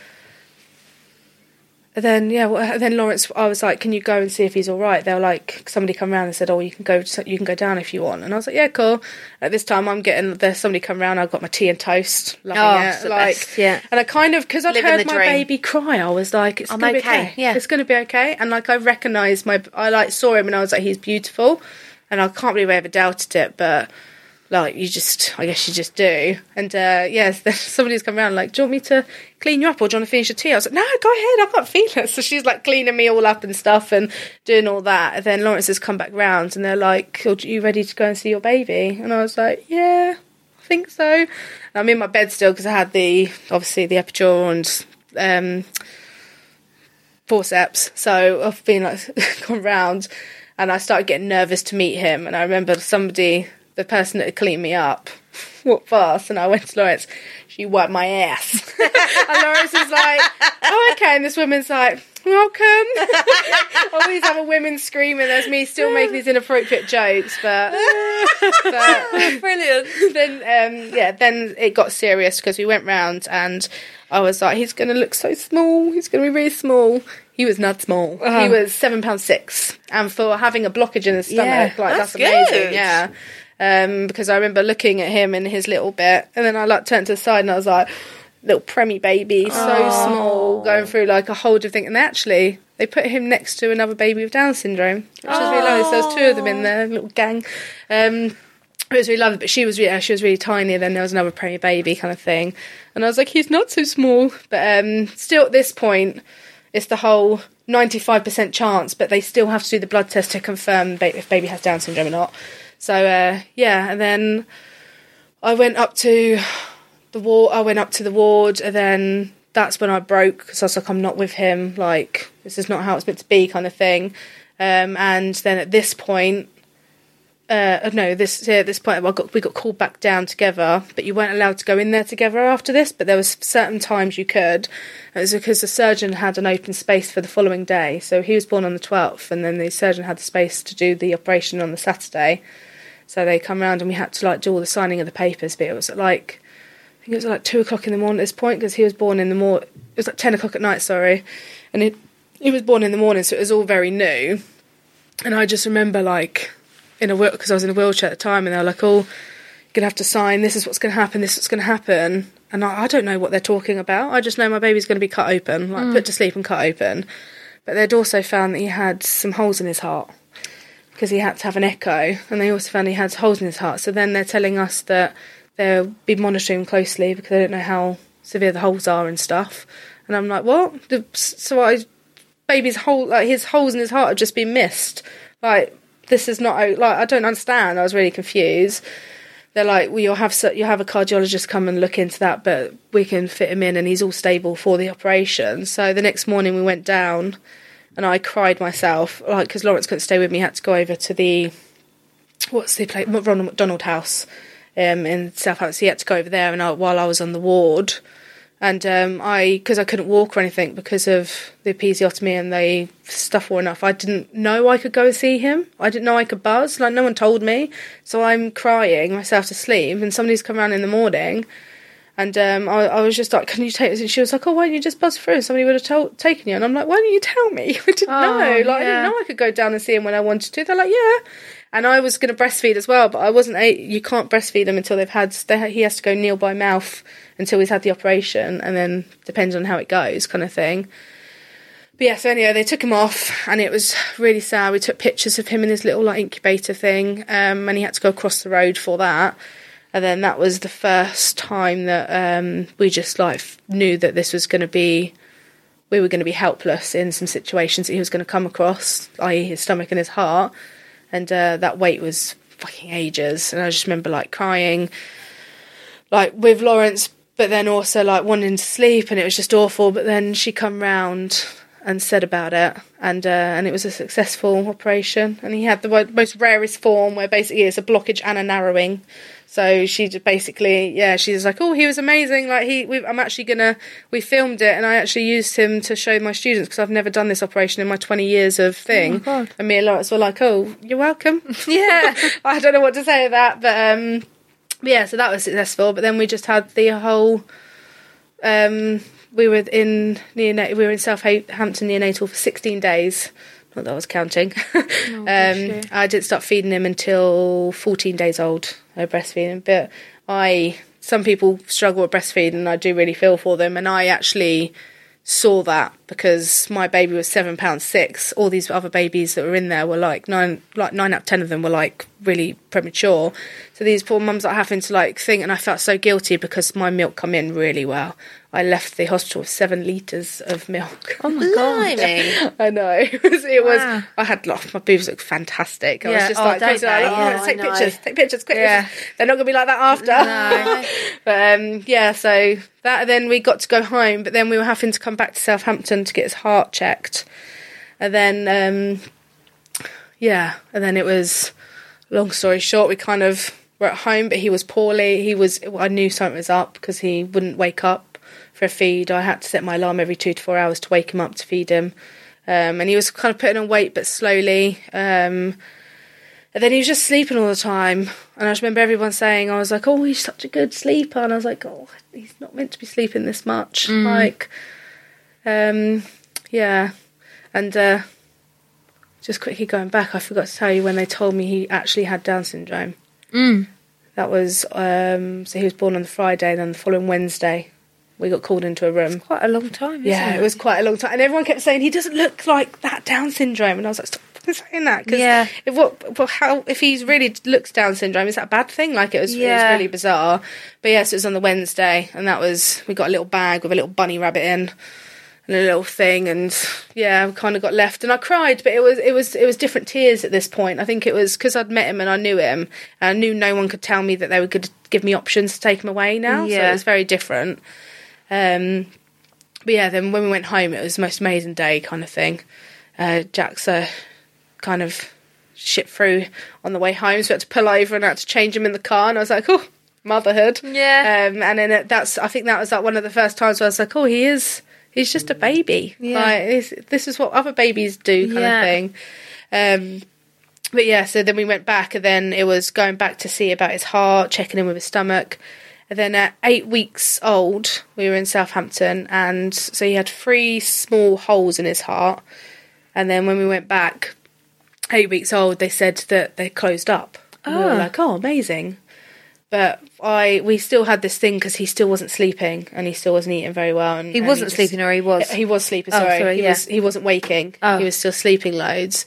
and then yeah, well, then Lawrence, I was like, "Can you go and see if he's all right?" They were like, somebody come round and said, "Oh, you can go, you can go down if you want." And I was like, "Yeah, cool." At this time, I'm getting there's somebody come round. I've got my tea and toast, loving Oh, it, it's the like best, yeah. And I kind of, because I'd Living heard the my dream. baby cry, I was like, "It's I'm gonna be okay, okay. yeah. It's gonna be okay." And like I recognised my, I like saw him, and I was like, "He's beautiful," and I can't believe I ever doubted it, but. Like, you just, I guess you just do. And, uh, yes, then somebody's come around like, "Do you want me to clean you up, or do you want to finish your tea?" I was like, "No, go ahead, I can't feel it." So she's, like, cleaning me all up and stuff and doing all that. And then Lawrence has come back round, and they're like, "Are you ready to go and see your baby?" And I was like, "Yeah, I think so." And I'm in my bed still, because I had the, obviously, the epidural and um, forceps. So I've been, like, gone round, and I started getting nervous to meet him. And I remember somebody... the person that had cleaned me up walked past, and I went to Lawrence. She wiped my ass. And Lawrence is like, "Oh, okay." And this woman's like, "Welcome." Always have a women screaming. There's me still making these inappropriate jokes, but, but Brilliant. then um, yeah, then it got serious, because we went round, and I was like, "He's going to look so small. He's going to be really small." He was not small. Uh-huh. He was seven pound six, and for having a blockage in his stomach, Yeah, like that's that's, amazing. good. Yeah. Um, because I remember looking at him in his little bit, and then I like turned to the side, and I was like, little preemie baby, so Aww. small, going through like a whole different thing. And they actually, they put him next to another baby with Down syndrome, which was really lovely. So there was two of them in there, little gang. Um, it was really lovely, but she was yeah, she was really tiny. And then there was another preemie baby kind of thing, and I was like, he's not so small. But um, still, at this point, it's the whole ninety-five percent chance, but they still have to do the blood test to confirm ba- if baby has Down syndrome or not. So uh, yeah, and then I went up to the ward. I went up to the ward, and then that's when I broke because I was like, I'm not with him. Like, this is not how it's meant to be, kind of thing. Um, and then at this point. Uh, no, this yeah, at this point I got, we got called back down together, but you weren't allowed to go in there together after this, but there was certain times you could. It was because the surgeon had an open space for the following day. So he was born on the twelfth, and then the surgeon had the space to do the operation on the Saturday. So they come around and we had to like do all the signing of the papers, but it was at like, I think it was like two o'clock in the morning at this point, because he was born in the morning, it was like ten o'clock at night, sorry. And it, he was born in the morning, so it was all very new. And I just remember like, in a because I was in a wheelchair at the time, and they were like, "Oh, you're gonna have to sign. This is what's gonna happen. This is what's gonna happen." And I, I don't know what they're talking about. I just know my baby's gonna be cut open, like mm. put to sleep and cut open. But they'd also found that he had some holes in his heart because he had to have an echo, and they also found he had holes in his heart. So then they're telling us that they'll be monitoring him closely because they don't know how severe the holes are and stuff. And I'm like, "What?" The, so I, baby's hole, like his holes in his heart have just been missed, like. This is not like I don't understand. I was really confused. They're like, well, you'll have you'll have a cardiologist come and look into that, but we can fit him in, and he's all stable for the operation. So the next morning we went down, and I cried myself, like because Lawrence couldn't stay with me. He had to go over to the what's the place, Ronald McDonald House, um, in Southampton. So he had to go over there, and I, while I was on the ward. And um, I, because I couldn't walk or anything because of the episiotomy and the stuff or enough, I didn't know I could go and see him. I didn't know I could buzz. Like, no one told me. So I'm crying myself to sleep, and somebody's come around in the morning, and um, I, I was just like, "Can you take this?" And she was like, "Oh, why don't you just buzz through? Somebody would have told, taken you." And I'm like, "Why didn't you tell me?" I didn't oh, know. Like, yeah. I didn't know I could go down and see him when I wanted to. They're like, "Yeah." And I was going to breastfeed as well, but I wasn't. A- you can't breastfeed them until they've had. They, he has to go nil by mouth until he's had the operation, and then depends on how it goes, kind of thing. But yeah, so anyway, they took him off, and it was really sad. We took pictures of him in his little like incubator thing, um, and he had to go across the road for that. And then that was the first time that um, we just like knew that this was going to be. We were going to be helpless in some situations that he was going to come across, that is, his stomach and his heart. And uh, that wait was fucking ages. And I just remember, like, crying, like, with Lawrence, but then also, like, wanting to sleep, and it was just awful. But then she come round and said about it, and uh, and it was a successful operation. And he had the most rarest form, where basically it's a blockage and a narrowing. So she just basically, yeah, she was like, "Oh, he was amazing. Like he, we, I'm actually gonna, we filmed it, and I actually used him to show my students because I've never done this operation in my twenty years of thing." Oh my God. And me and Lawrence were like, "Oh, you're welcome." Yeah, I don't know what to say to that, but um, yeah, so that was successful. But then we just had the whole, um, we were in neonat- we were in Southampton neonatal for sixteen days. Not that I was counting. Oh, um, I didn't start feeding him until fourteen days old. I breastfeeding, but I. Some people struggle with breastfeeding, and I do really feel for them. And I actually saw that because my baby was seven pounds six. All these other babies that were in there were like nine, like nine out of ten of them were like really premature. So these poor mums are having to like think, and I felt so guilty because my milk come in really well. I left the hospital with seven litres of milk. Oh my God. I know. It was, it wow. was I had, like, my boobs looked fantastic. I yeah. was just oh, like, like oh, oh, take pictures, take pictures, quick. Yeah. They're not going to be like that after. No. But um, yeah, so that, then we got to go home, but then we were having to come back to Southampton to get his heart checked. And then, um, yeah, and then it was, long story short, we kind of were at home, but he was poorly. He was, I knew something was up because he wouldn't wake up for a feed. I had to set my alarm every two to four hours to wake him up to feed him. Um, and he was kind of putting on weight, but slowly. Um, and then he was just sleeping all the time. And I just remember everyone saying, I was like, "Oh, he's such a good sleeper." And I was like, "Oh, he's not meant to be sleeping this much." Mm. Like, um, yeah. And uh, just quickly going back, I forgot to tell you when they told me he actually had Down syndrome. Mm. That was, um, so he was born on the Friday, and then the following Wednesday, we got called into a room. Quite a long time, isn't Yeah, it? it was quite a long time. And everyone kept saying, he doesn't look like that Down syndrome. And I was like, stop saying that. Cause Yeah. If, what, well, how, if he really looks Down syndrome, is that a bad thing? Like, it was, Yeah. it was really bizarre. But yes, it was on the Wednesday. And that was, we got a little bag with a little bunny rabbit in. And a little thing, and yeah, I kind of got left, and I cried, but it was it was it was different tears at this point. I think it was because I'd met him and I knew him, and I knew no one could tell me that they would give me options to take him away now. So Yeah. it was very different. Um, but yeah, then when we went home, it was the most amazing day, kind of thing. Uh, Jack's uh, kind of shit through on the way home, so we had to pull over and I had to change him in the car, and I was like, oh, motherhood. Yeah. Um, and then it, that's I think that was like one of the first times where I was like, oh, he is. He's just a baby. Yeah. Like, this, this is what other babies do, kind Yeah. of thing. Um, but yeah, so then we went back, and then it was going back to see about his heart, checking in with his stomach. And then at eight weeks old, we were in Southampton, and so he had three small holes in his heart. And then when we went back, eight weeks old, they said that they closed up. And we were Ah. like, oh, amazing. But I, we still had this thing because he still wasn't sleeping and he still wasn't eating very well. And He and wasn't just- sleeping, or he was? He was sleeping. Oh, Sorry, sorry, he yeah. was. He wasn't waking. Oh. He was still sleeping loads.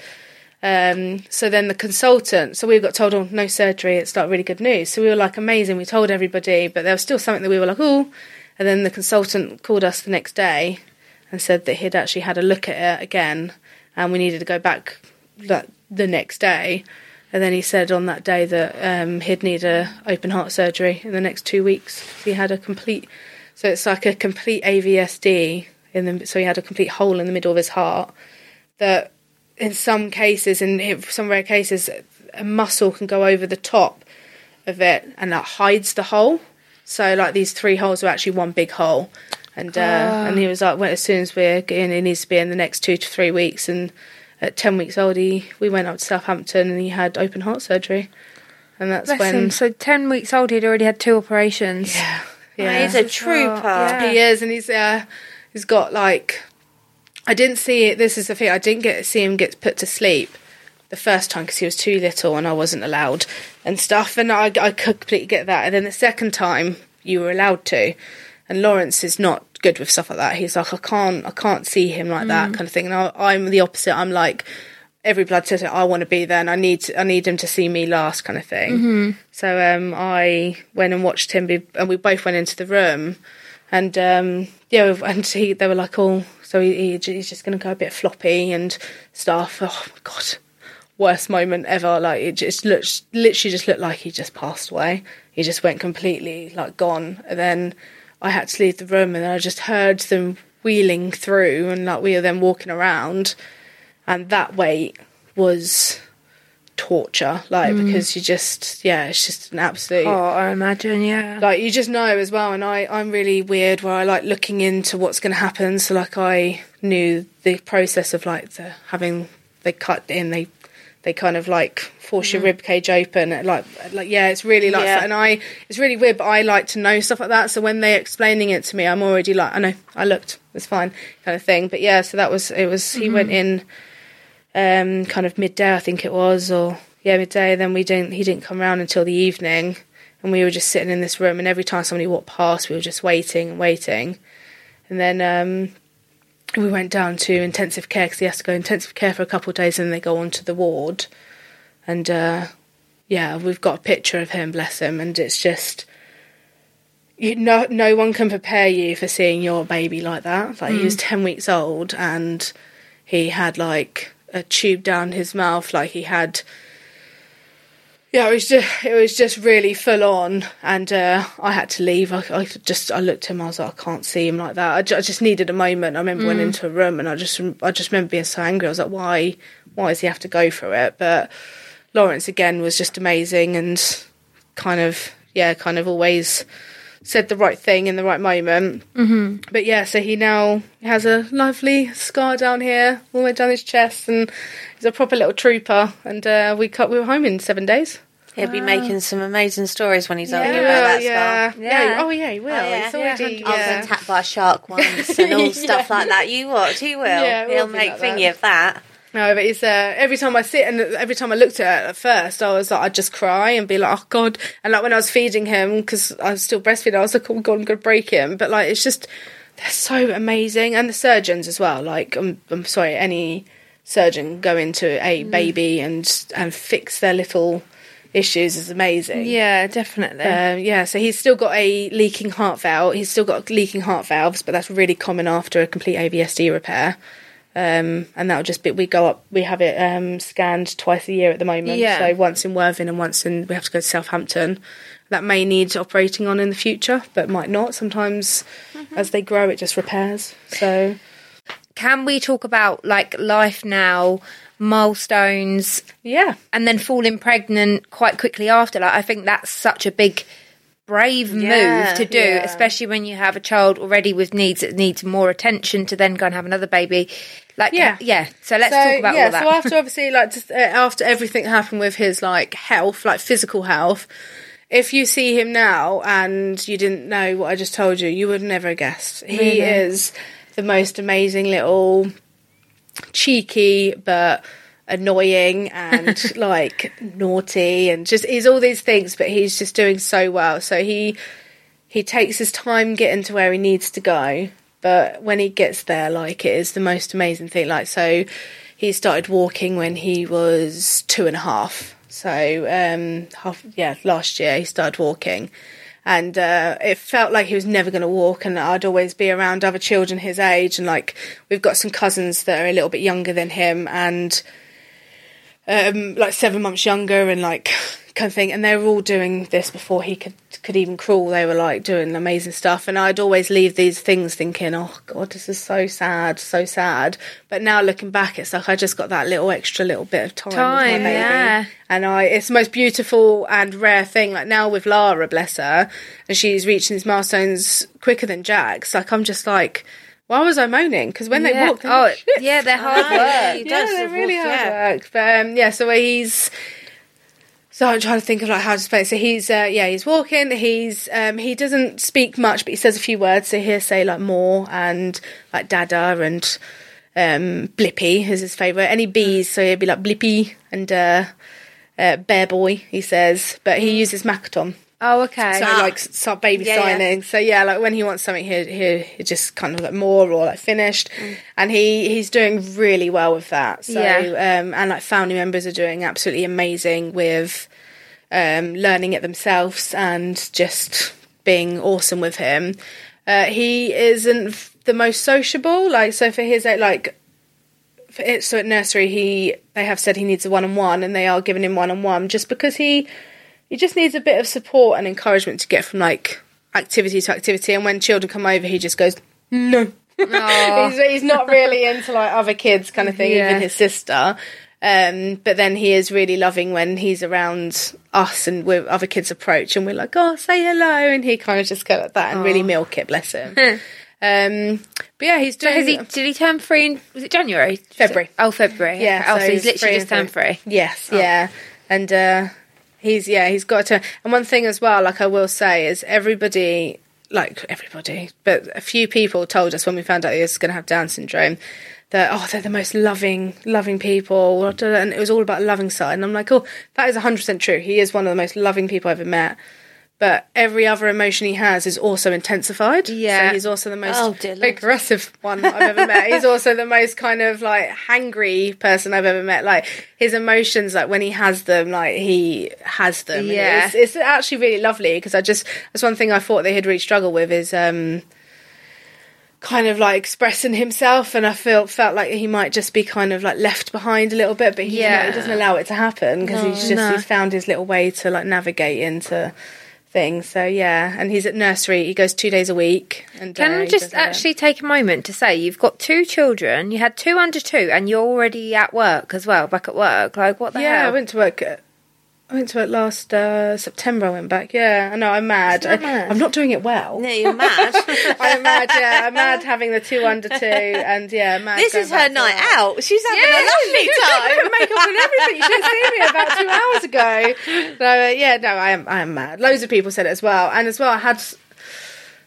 Um, so then the consultant. So we got told, oh, no surgery. It's like really good news. So we were like, amazing. We told everybody, but there was still something that we were like, oh. And then the consultant called us the next day and said that he'd actually had a look at it again, and we needed to go back that the next day. And then he said on that day that um, he'd need a open heart surgery in the next two weeks. He had a complete, so it's like a complete A V S D in the. So he had a complete hole in the middle of his heart. That in some cases, in some rare cases, a muscle can go over the top of it and that hides the hole. So like these three holes were actually one big hole. And uh, Ah. and he was like, well, as soon as we're in, it needs to be in the next two to three weeks. And at ten weeks old, he, we went up to Southampton and he had open heart surgery. And that's Bless when... him. So ten weeks old, he'd already had two operations. Yeah. Oh, Yeah. he's a trooper. yeah. He is, and he's uh, he's got like... I didn't see it... This is the thing. I didn't get to see him get put to sleep the first time because he was too little and I wasn't allowed and stuff. And I, I completely get that. And then the second time, you were allowed to. And Lawrence is not good with stuff like that. He's like, I can't, I can't see him like that kind of thing. And I, I'm the opposite. I'm like, every blood test, I want to be there, and I need, to, I need him to see me last, kind of thing. Mm-hmm. So um, I went and watched him, be, and we both went into the room, and um, yeah, and he, they were like, oh, so he, he, he's just going to go a bit floppy and stuff. Oh my god, worst moment ever. Like it just looked, literally just looked like he just passed away. He just went completely like gone, and then I had to leave the room, and then I just heard them wheeling through, and like we were then walking around, and that wait was torture, like mm. because you just, yeah, it's just an absolute. Oh, I imagine, yeah. Like you just know as well, and I, I'm really weird where I like looking into what's going to happen. So like I knew the process of like the having they cut in they. They kind of like force your rib cage open, like, like yeah, it's really like, Yeah. and I, it's really weird, but I like to know stuff like that. So when they're explaining it to me, I'm already like, I know, I looked, it's fine, kind of thing. But yeah, so that was, it was. Mm-hmm. He went in, um, kind of midday, I think it was, or yeah, midday. Then we didn't, he didn't come around until the evening, and we were just sitting in this room. And every time somebody walked past, we were just waiting and waiting, and then. um We went down to intensive care because he has to go intensive care for a couple of days and then they go on to the ward. And, uh, yeah, we've got a picture of him, bless him, and it's just... You, no, no one can prepare you for seeing your baby like that. Like, mm. he was ten weeks old and he had, like, a tube down his mouth. Like, he had... Yeah, it was just it was just really full on, and uh, I had to leave. I, I just I looked at him. I was like, I can't see him like that. I, ju- I just needed a moment. I remember mm. went into a room, and I just I just remember being so angry. I was like, why why does he have to go through it? But Lawrence again was just amazing, and kind of yeah, kind of always said the right thing in the right moment. Mm-hmm. But yeah, so he now has a lovely scar down here, all the way down his chest, and he's a proper little trooper. And uh, we cut, we were home in seven days. He'll be making some amazing stories when he's Yeah, older he about will, that yeah. stuff. Yeah. Yeah. Oh yeah, he will. Oh, yeah. It's already I was yeah. attacked by a shark once and all stuff like that. You watch, he will. Yeah, it will He'll be make like thingy that. of that. No, but it's uh, every time I sit and every time I looked at it at first, I was like, I'd just cry and be like, oh God. And like when I was feeding him, because I was still breastfeeding, I was like, oh God, I'm going to break him. But like, it's just, they're so amazing. And the surgeons as well. Like, I'm, I'm sorry, any surgeon go into a Mm. baby and and fix their little issues is amazing. Yeah, definitely. Um, yeah, so he's still got a leaking heart valve. He's still got leaking heart valves, but that's really common after a complete A V S D repair. Um, and that'll just be, we go up, we have it um, scanned twice a year at the moment. Yeah. So once in Worthing and once in, we have to go to Southampton. That may need operating on in the future, but might not. Sometimes Mm-hmm. as they grow, it just repairs. So, Can we talk about like life now, milestones, yeah. and then falling pregnant quite quickly after? Like, I think that's such a big, brave Yeah, move to do, yeah. especially when you have a child already with needs that needs more attention to then go and have another baby. Like, yeah, Yeah. yeah. So let's so, talk about yeah, all that. So after obviously like just, uh, after everything happened with his like health, like physical health, if you see him now and you didn't know what I just told you, you would never have guessed. He is the most amazing little cheeky but annoying and like naughty and just he's all these things, but he's just doing so well. So he he takes his time getting to where he needs to go, but when he gets there, like, it is the most amazing thing. Like, so he started walking when he was two and a half. So um half yeah last year he started walking, and uh it felt like he was never going to walk, and I'd always be around other children his age, and like we've got some cousins that are a little bit younger than him, and um like seven months younger, and like kind of thing, and they were all doing this before he could could even crawl. They were like doing amazing stuff, and I'd always leave these things thinking, oh God, this is so sad, so sad. But now looking back, it's like I just got that little extra little bit of time, Time, with my baby. yeah. And I, it's the most beautiful and rare thing. Like now with Lara, bless her, and she's reaching these milestones quicker than Jack's. Like I'm just like, why was I moaning? Because when they Yeah. walk, they're Oh, like, shit. yeah, they're hard Yeah, work. he Yeah, does they're the really walk, hard yeah. work. But um, yeah, so he's. So I'm trying to think of like how to explain it. So he's uh, yeah, he's walking. He's um, he doesn't speak much, but he says a few words. So he'll say like more and like dada and um, blippy is his favourite. Any bees, so he'll be like blippy and uh, uh, bear boy. He says, but he uses Makaton. Oh, okay. So like start baby Yeah, yeah. signing. So yeah, like when he wants something, he he he just kind of like more or like finished, and he he's doing really well with that. So Yeah. um, and like family members are doing absolutely amazing with um learning it themselves and just being awesome with him. Uh, he isn't the most sociable. Like so for his like. For it, so at nursery, he they have said he needs a one on one, and they are giving him one on one just because he. He just needs a bit of support and encouragement to get from like activity to activity. And when children come over, he just goes, no. Aw. he's, he's not really into like other kids kind of thing, Yeah. even his sister. Um, but then he is really loving when he's around us and with other kids approach, and we're like, oh, say hello. And he kind of just go like that and really milk it, bless him. um, but yeah, he's So doing... has he, did he turn three in, was it January? February. Oh, February. Yeah, Okay. Oh, so, so he's he's literally three just and turned three. Yes, yeah. And uh, he's, yeah, he's got to... And one thing as well, like I will say, is everybody, like everybody, but a few people told us when we found out he was going to have Down syndrome that, oh, they're the most loving, loving people. And it was all about loving side. And I'm like, oh, that is one hundred percent true. He is one of the most loving people I've ever met. But every other emotion he has is also intensified. Yeah. So he's also the most Oh, dear Lord. aggressive one I've ever met. He's also the most kind of like hangry person I've ever met. Like his emotions, like when he has them, like he has them. And Yeah. It's, it's actually really lovely because I just, that's one thing I thought they had really struggled with is um, kind of like expressing himself. And I felt, felt like he might just be kind of like left behind a little bit, but he, Yeah. he doesn't allow it to happen because he's just, No. he's found his little way to like navigate into things. So yeah, and he's at nursery. He goes two days a week. And Can uh, I he just does it. actually take a moment to say you've got two children, you had two under two, and you're already at work as well, back at work. Like, what the Yeah, I hell? went to work. uh, I went to work last uh, September. I went back. Yeah, I know. I'm mad. I, that mad? I'm not doing it well. No, you're mad. I'm mad. Yeah, I'm mad having the two under two, and yeah, mad. This going is back her to night work. out. She's having Yeah, a lovely time. makeup and everything. You should have seen me about two hours ago. So uh, yeah, no, I am. I am mad. Loads of people said it as well, and as well, I had.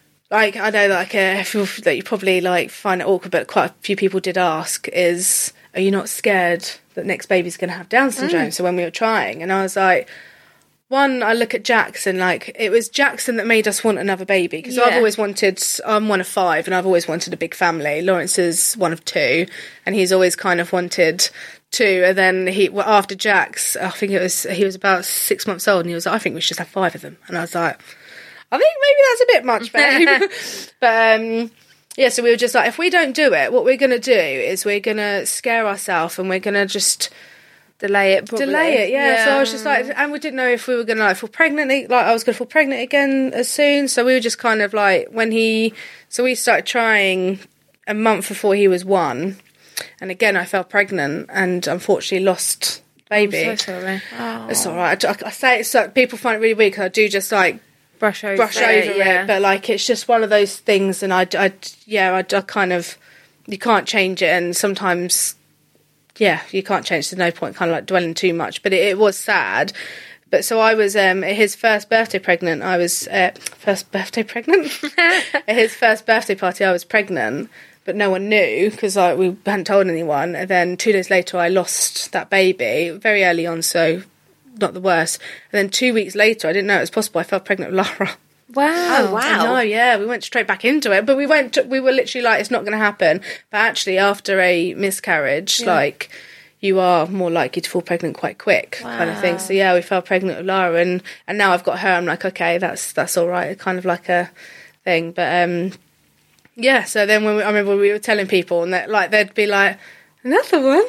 Like I know, like uh, I feel that you probably like find it awkward, but quite a few people did ask: is are you not scared that next baby's going to have Down syndrome? Mm. So when we were trying, and I was like, one, I look at Jackson, like, it was Jackson that made us want another baby, because yeah. I've always wanted, I'm one of five, and I've always wanted a big family. Lawrence is one of two, and he's always kind of wanted two, and then he, well, after Jax, I think it was, he was about six months old, and he was like, I think we should just have five of them, and I was like, I think maybe that's a bit much, babe. But, um... yeah, so we were just like, if we don't do it, what we're going to do is we're going to scare ourselves and we're going to just... Delay it, probably. Delay it, yeah. yeah. So I was just like... And we didn't know if we were going to, like, fall pregnant. Like, I was going to fall pregnant again as soon. So we were just kind of like, when he... So we started trying a month before he was one. And again, I fell pregnant and unfortunately lost baby. I'm so sorry. Oh. It's all right. I, I say it so people find it really weird because I do just, like... brush over, brush over it, yeah. it, but like it's just one of those things, and I, I yeah, I, I kind of, you can't change it, and sometimes, yeah, you can't change. There's no point kind of like dwelling too much, but it, it was sad. But so I was um, at his first birthday pregnant. I was uh, first birthday pregnant at his first birthday party. I was pregnant, but no one knew because like we hadn't told anyone. And then two days later, I lost that baby very early on, so. Not the worst. And then two weeks later, I didn't know it was possible. I fell pregnant with Lara. Wow! Oh, wow! I know, yeah. We went straight back into it, but we went. To, we were literally like, it's not going to happen. But actually, after a miscarriage, yeah. like you are more likely to fall pregnant quite quick, wow. kind of thing. So yeah, we fell pregnant with Lara, and and now I've got her. I'm like, okay, that's that's all right. Kind of like a thing, but um, yeah. So then when we, I remember we were telling people, and that like they'd be like. Another one?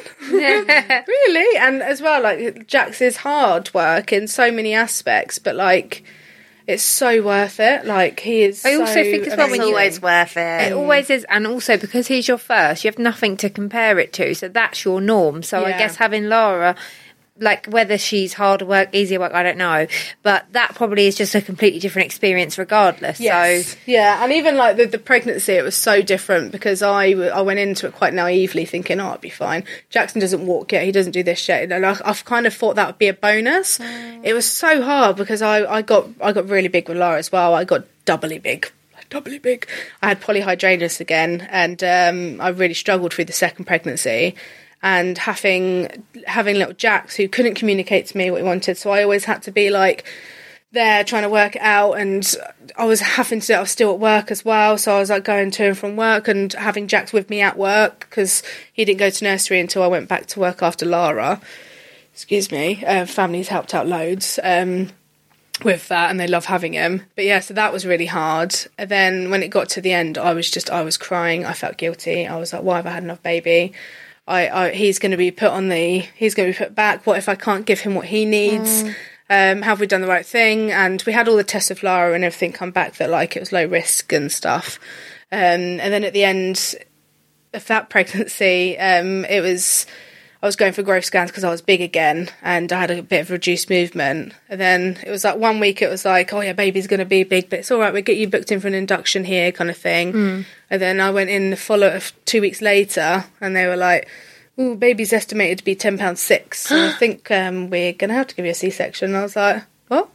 Really? And as well, like, Jax is hard work in so many aspects, but, like, it's so worth it. Like, he is I also so think as well when it's you... always worth it. It always is, and also because he's your first, you have nothing to compare it to, so that's your norm. So yeah. I guess having Lara... like whether she's harder work, easier work, I don't know. But that probably is just a completely different experience regardless. Yes. So yeah, and even like the, the pregnancy, it was so different because I, I went into it quite naively thinking, oh, I'll be fine. Jackson doesn't walk yet, he doesn't do this yet. And I, I've kind of thought that would be a bonus. Mm. It was so hard because I, I got I got really big with Lara as well. I got doubly big. Doubly big. I had polyhydramnios again, and um, I really struggled through the second pregnancy. And having having little Jax who couldn't communicate to me what he wanted, so I always had to be like there trying to work it out, and I was having to. I was still at work as well, so I was like going to and from work and having Jax with me at work because he didn't go to nursery until I went back to work after Lara. Excuse me. Uh, families helped out loads um, with that, and they love having him. But yeah, so that was really hard. And then when it got to the end, I was just I was crying. I felt guilty. I was like, why have I had enough baby? I, I, he's going to be put on the, he's going to be put back. What if I can't give him what he needs? Mm. Um, have we done the right thing? And we had all the tests of Lara and everything come back that like it was low risk and stuff. Um, and then at the end of that pregnancy, um, it was, I was going for growth scans because I was big again and I had a bit of reduced movement. And then it was like one week it was like, oh yeah, baby's going to be big, but it's all right, we'll get you booked in for an induction here kind of thing. Mm. And then I went in the follow two weeks later and they were like, ooh, baby's estimated to be ten pounds six. So I think um, we're going to have to give you a C-section. And I was like, what?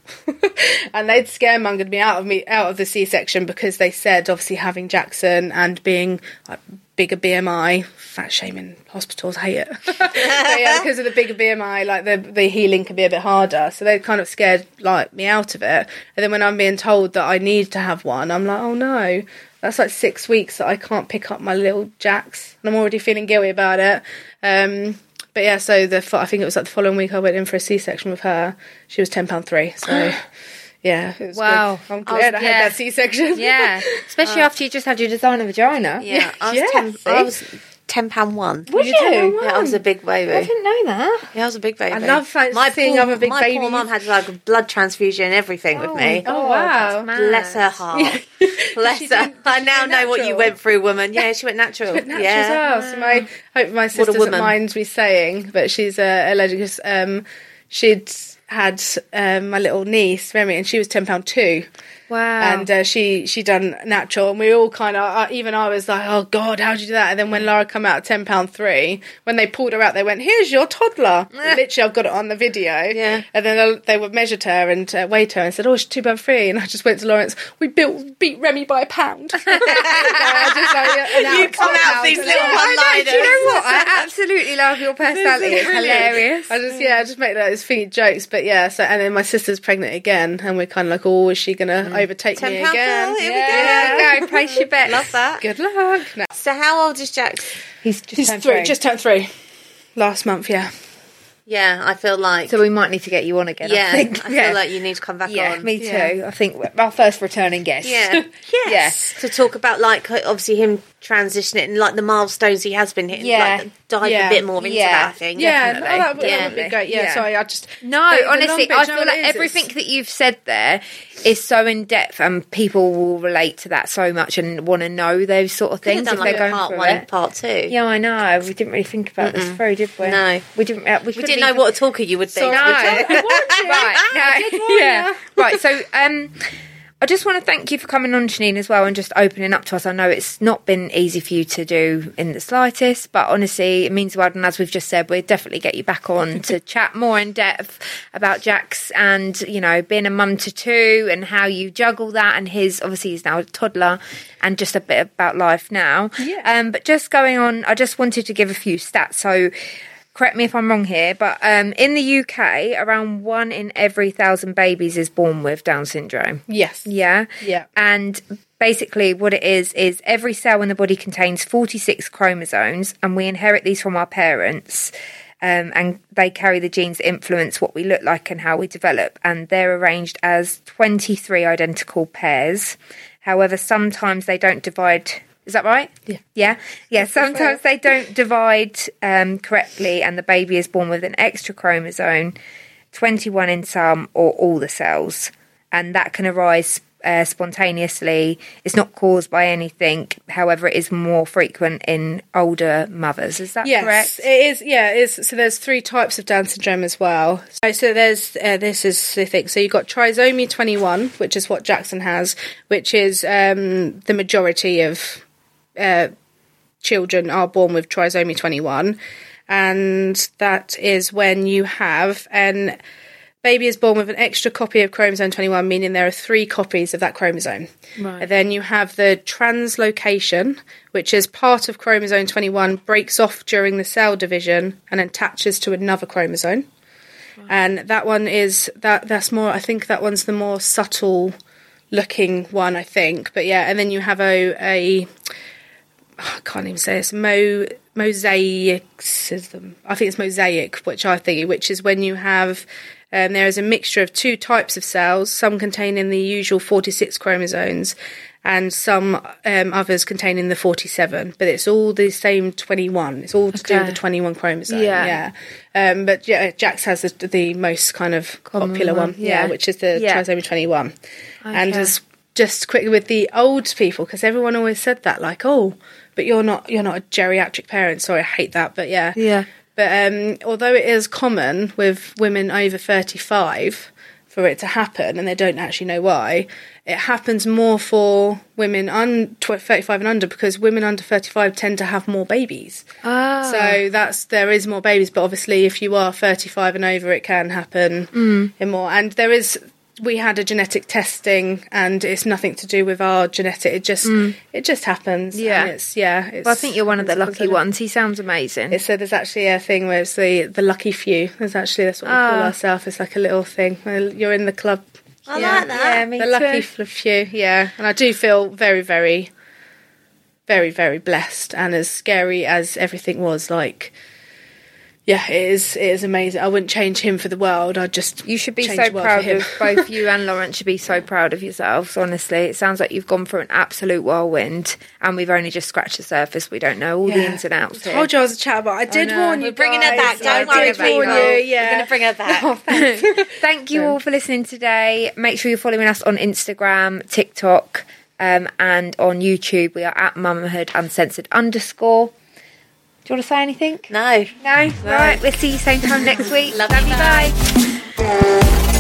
And they'd scaremongered me out of me out of the C-section because they said obviously having Jackson and being like, bigger B M I, fat shaming hospitals, hate it. But yeah, because of the bigger B M I, like the the healing can be a bit harder. So they kind of scared like me out of it. And then when I'm being told that I need to have one, I'm like, oh no, that's like six weeks that I can't pick up my little Jax, and I'm already feeling guilty about it. Um, but yeah, so the I think it was like the following week I went in for a C-section with her. She was ten pound three. So. Yeah, it was wow. Good. I'm glad I, was, I yeah. had that C-section. Yeah, especially uh, after you just had your designer vagina. Yeah, I was, yeah, ten, I was ten pound one. Was you? Yeah, I was a big baby. I didn't know that. Yeah, I was a big baby. I love my seeing poor, other big my babies. My poor mum had like a blood transfusion and everything oh, with me. Oh, wow. Bless her heart. Bless her. I now know what you went through, woman. Yeah, she went natural. She went natural yeah. as well. So my, I hope my sister doesn't mind me saying, but she's uh, alleged because um, she'd... had um, my little niece Remy, and she was ten pound two. Wow. And uh, she she done natural, and we all kind of, uh, even I was like, oh God, how'd you do that? And then when Lara come out at ten pound three, when they pulled her out, they went, here's your toddler. Literally, I've got it on the video. Yeah. And then they would measured her and uh, weighed her and said, oh, she's two pound three. And I just went to Lawrence, we built beat Remy by a pound. So I just, like, You come out with these little one-liners. Do you know what? I absolutely love your personality. It's Brilliant. hilarious. I just, yeah, I just make those funny jokes. But yeah, so, and then my sister's pregnant again, and we're kind of like, oh, is she going to overtake me ten pound again? girl, here we Yeah. There you go, place your bet. Love that. Good luck. No. So how old is Jax? He's just He's turned three, three. just turned three. Last month, yeah. Yeah, I feel like. So we might need to get you on again. yeah, I think. I feel like you need to come back Yeah, on. me too. Yeah. I think we're our first returning guest. Yeah. Yes. To talk about, like, obviously him transitioning and, like, the milestones he has been hitting. Yeah. Like, dive Yeah. a bit more into Yeah. that, I think. Yeah, Definitely. no, that, would- Yeah. that would be great. Yeah, Yeah. sorry, I just... No, the- the honestly, long bit, I do you know feel what like it is? everything It's- that you've said there is so in depth, and people will relate to that so much and want to know those sort of Could have things done, if like, they're a going part through one it. and part two. Yeah, I know. We didn't really think about this very, did we? No. we didn't. Uh, we, We should've didn't know even- what a talker you would be. No, I warned you. right? No, yeah, right. So, um, I just want to thank you for coming on, Shanine, as well, and just opening up to us. I know it's not been easy for you to do in the slightest, but honestly, it means the world. And as we've just said, we'll definitely get you back on to chat more in depth about Jax and, you know, being a mum to two and how you juggle that. And his, obviously, he's now a toddler, and just a bit about life now. Yeah. Um, but just going on, I just wanted to give a few stats. So, correct me if I'm wrong here, but um, in the U K, around one in every thousand babies is born with Down syndrome. Yes. Yeah. Yeah. And basically what it is, is every cell in the body contains forty-six chromosomes, and we inherit these from our parents. Um, and they carry the genes that influence what we look like and how we develop. And they're arranged as twenty-three identical pairs. However, sometimes they don't divide. Is that right? Yeah. Yeah. Yeah. Sometimes they don't divide um, correctly, and the baby is born with an extra chromosome, twenty-one in some or all the cells. And that can arise uh, spontaneously. It's not caused by anything. However, it is more frequent in older mothers. Is that Yes, correct? it is. Yeah, it is. So there's three types of Down syndrome as well. So, so there's uh, this is the thing. So you've got trisomy twenty-one, which is what Jackson has, which is um, the majority of uh, children are born with trisomy twenty-one, and that is when you have an baby is born with an extra copy of chromosome twenty-one, meaning there are three copies of that chromosome. Right. And then you have the translocation, which is part of chromosome twenty-one, breaks off during the cell division and attaches to another chromosome. Right. And that one is, that that's more, I think that one's the more subtle looking one, I think. But yeah, and then you have a, a I can't even say this, mo, mosaicism. I think it's mosaic, which I think, which is when you have... Um, there is a mixture of two types of cells, some containing the usual forty-six chromosomes and some um, others containing the forty-seven, but it's all the same twenty-one. It's all to do with Okay. the twenty-one chromosome. Yeah. Yeah. Um, but yeah, Jax has the, the most kind of Common popular one, one, yeah, yeah. which is the Yeah. trisomy twenty-one. And Okay. as just quickly with the old people, because everyone always said that, like, oh, but you're not you're not a geriatric parent. Sorry, I hate that, but yeah. Yeah. But um, although it is common with women over thirty-five for it to happen, and they don't actually know why, it happens more for women un- thirty-five and under, because women under thirty-five tend to have more babies. Ah. So that's there is more babies, but obviously if you are thirty-five and over, it can happen Mm. in more. And there is... We had a genetic testing, and it's nothing to do with our genetic. It just it just happens. Yeah. and it's, yeah. It's, Well, I think you're one of the it's- lucky ones. He sounds amazing. It said there's actually a thing where it's the the lucky few. There's actually that's what we call Ah. ourselves. It's like a little thing. Well, you're in the club. I yeah. like that. Yeah, me The too. lucky f- few. Yeah, and I do feel very, very, very, very blessed. And as scary as everything was, like, yeah, it is. It is amazing. I wouldn't change him for the world. I'd just You should be change so the world proud for him. of both you and Lawrence should be so proud of yourselves, honestly. It sounds like you've gone through an absolute whirlwind, and we've only just scratched the surface. We don't know all the Yeah. ins and outs I here. told you I was a chat, but I did know. warn you. We're bringing her guys. back. Don't I worry did about warn it. you. Yeah, We're going to bring her back. Thank you all for listening today. Make sure you're following us on Instagram, TikTok, um, and on YouTube. We are at Mumhood Uncensored underscore. Do you want to say anything? No. No? Right, we'll see you same time next week. Love you, you, bye. Bye.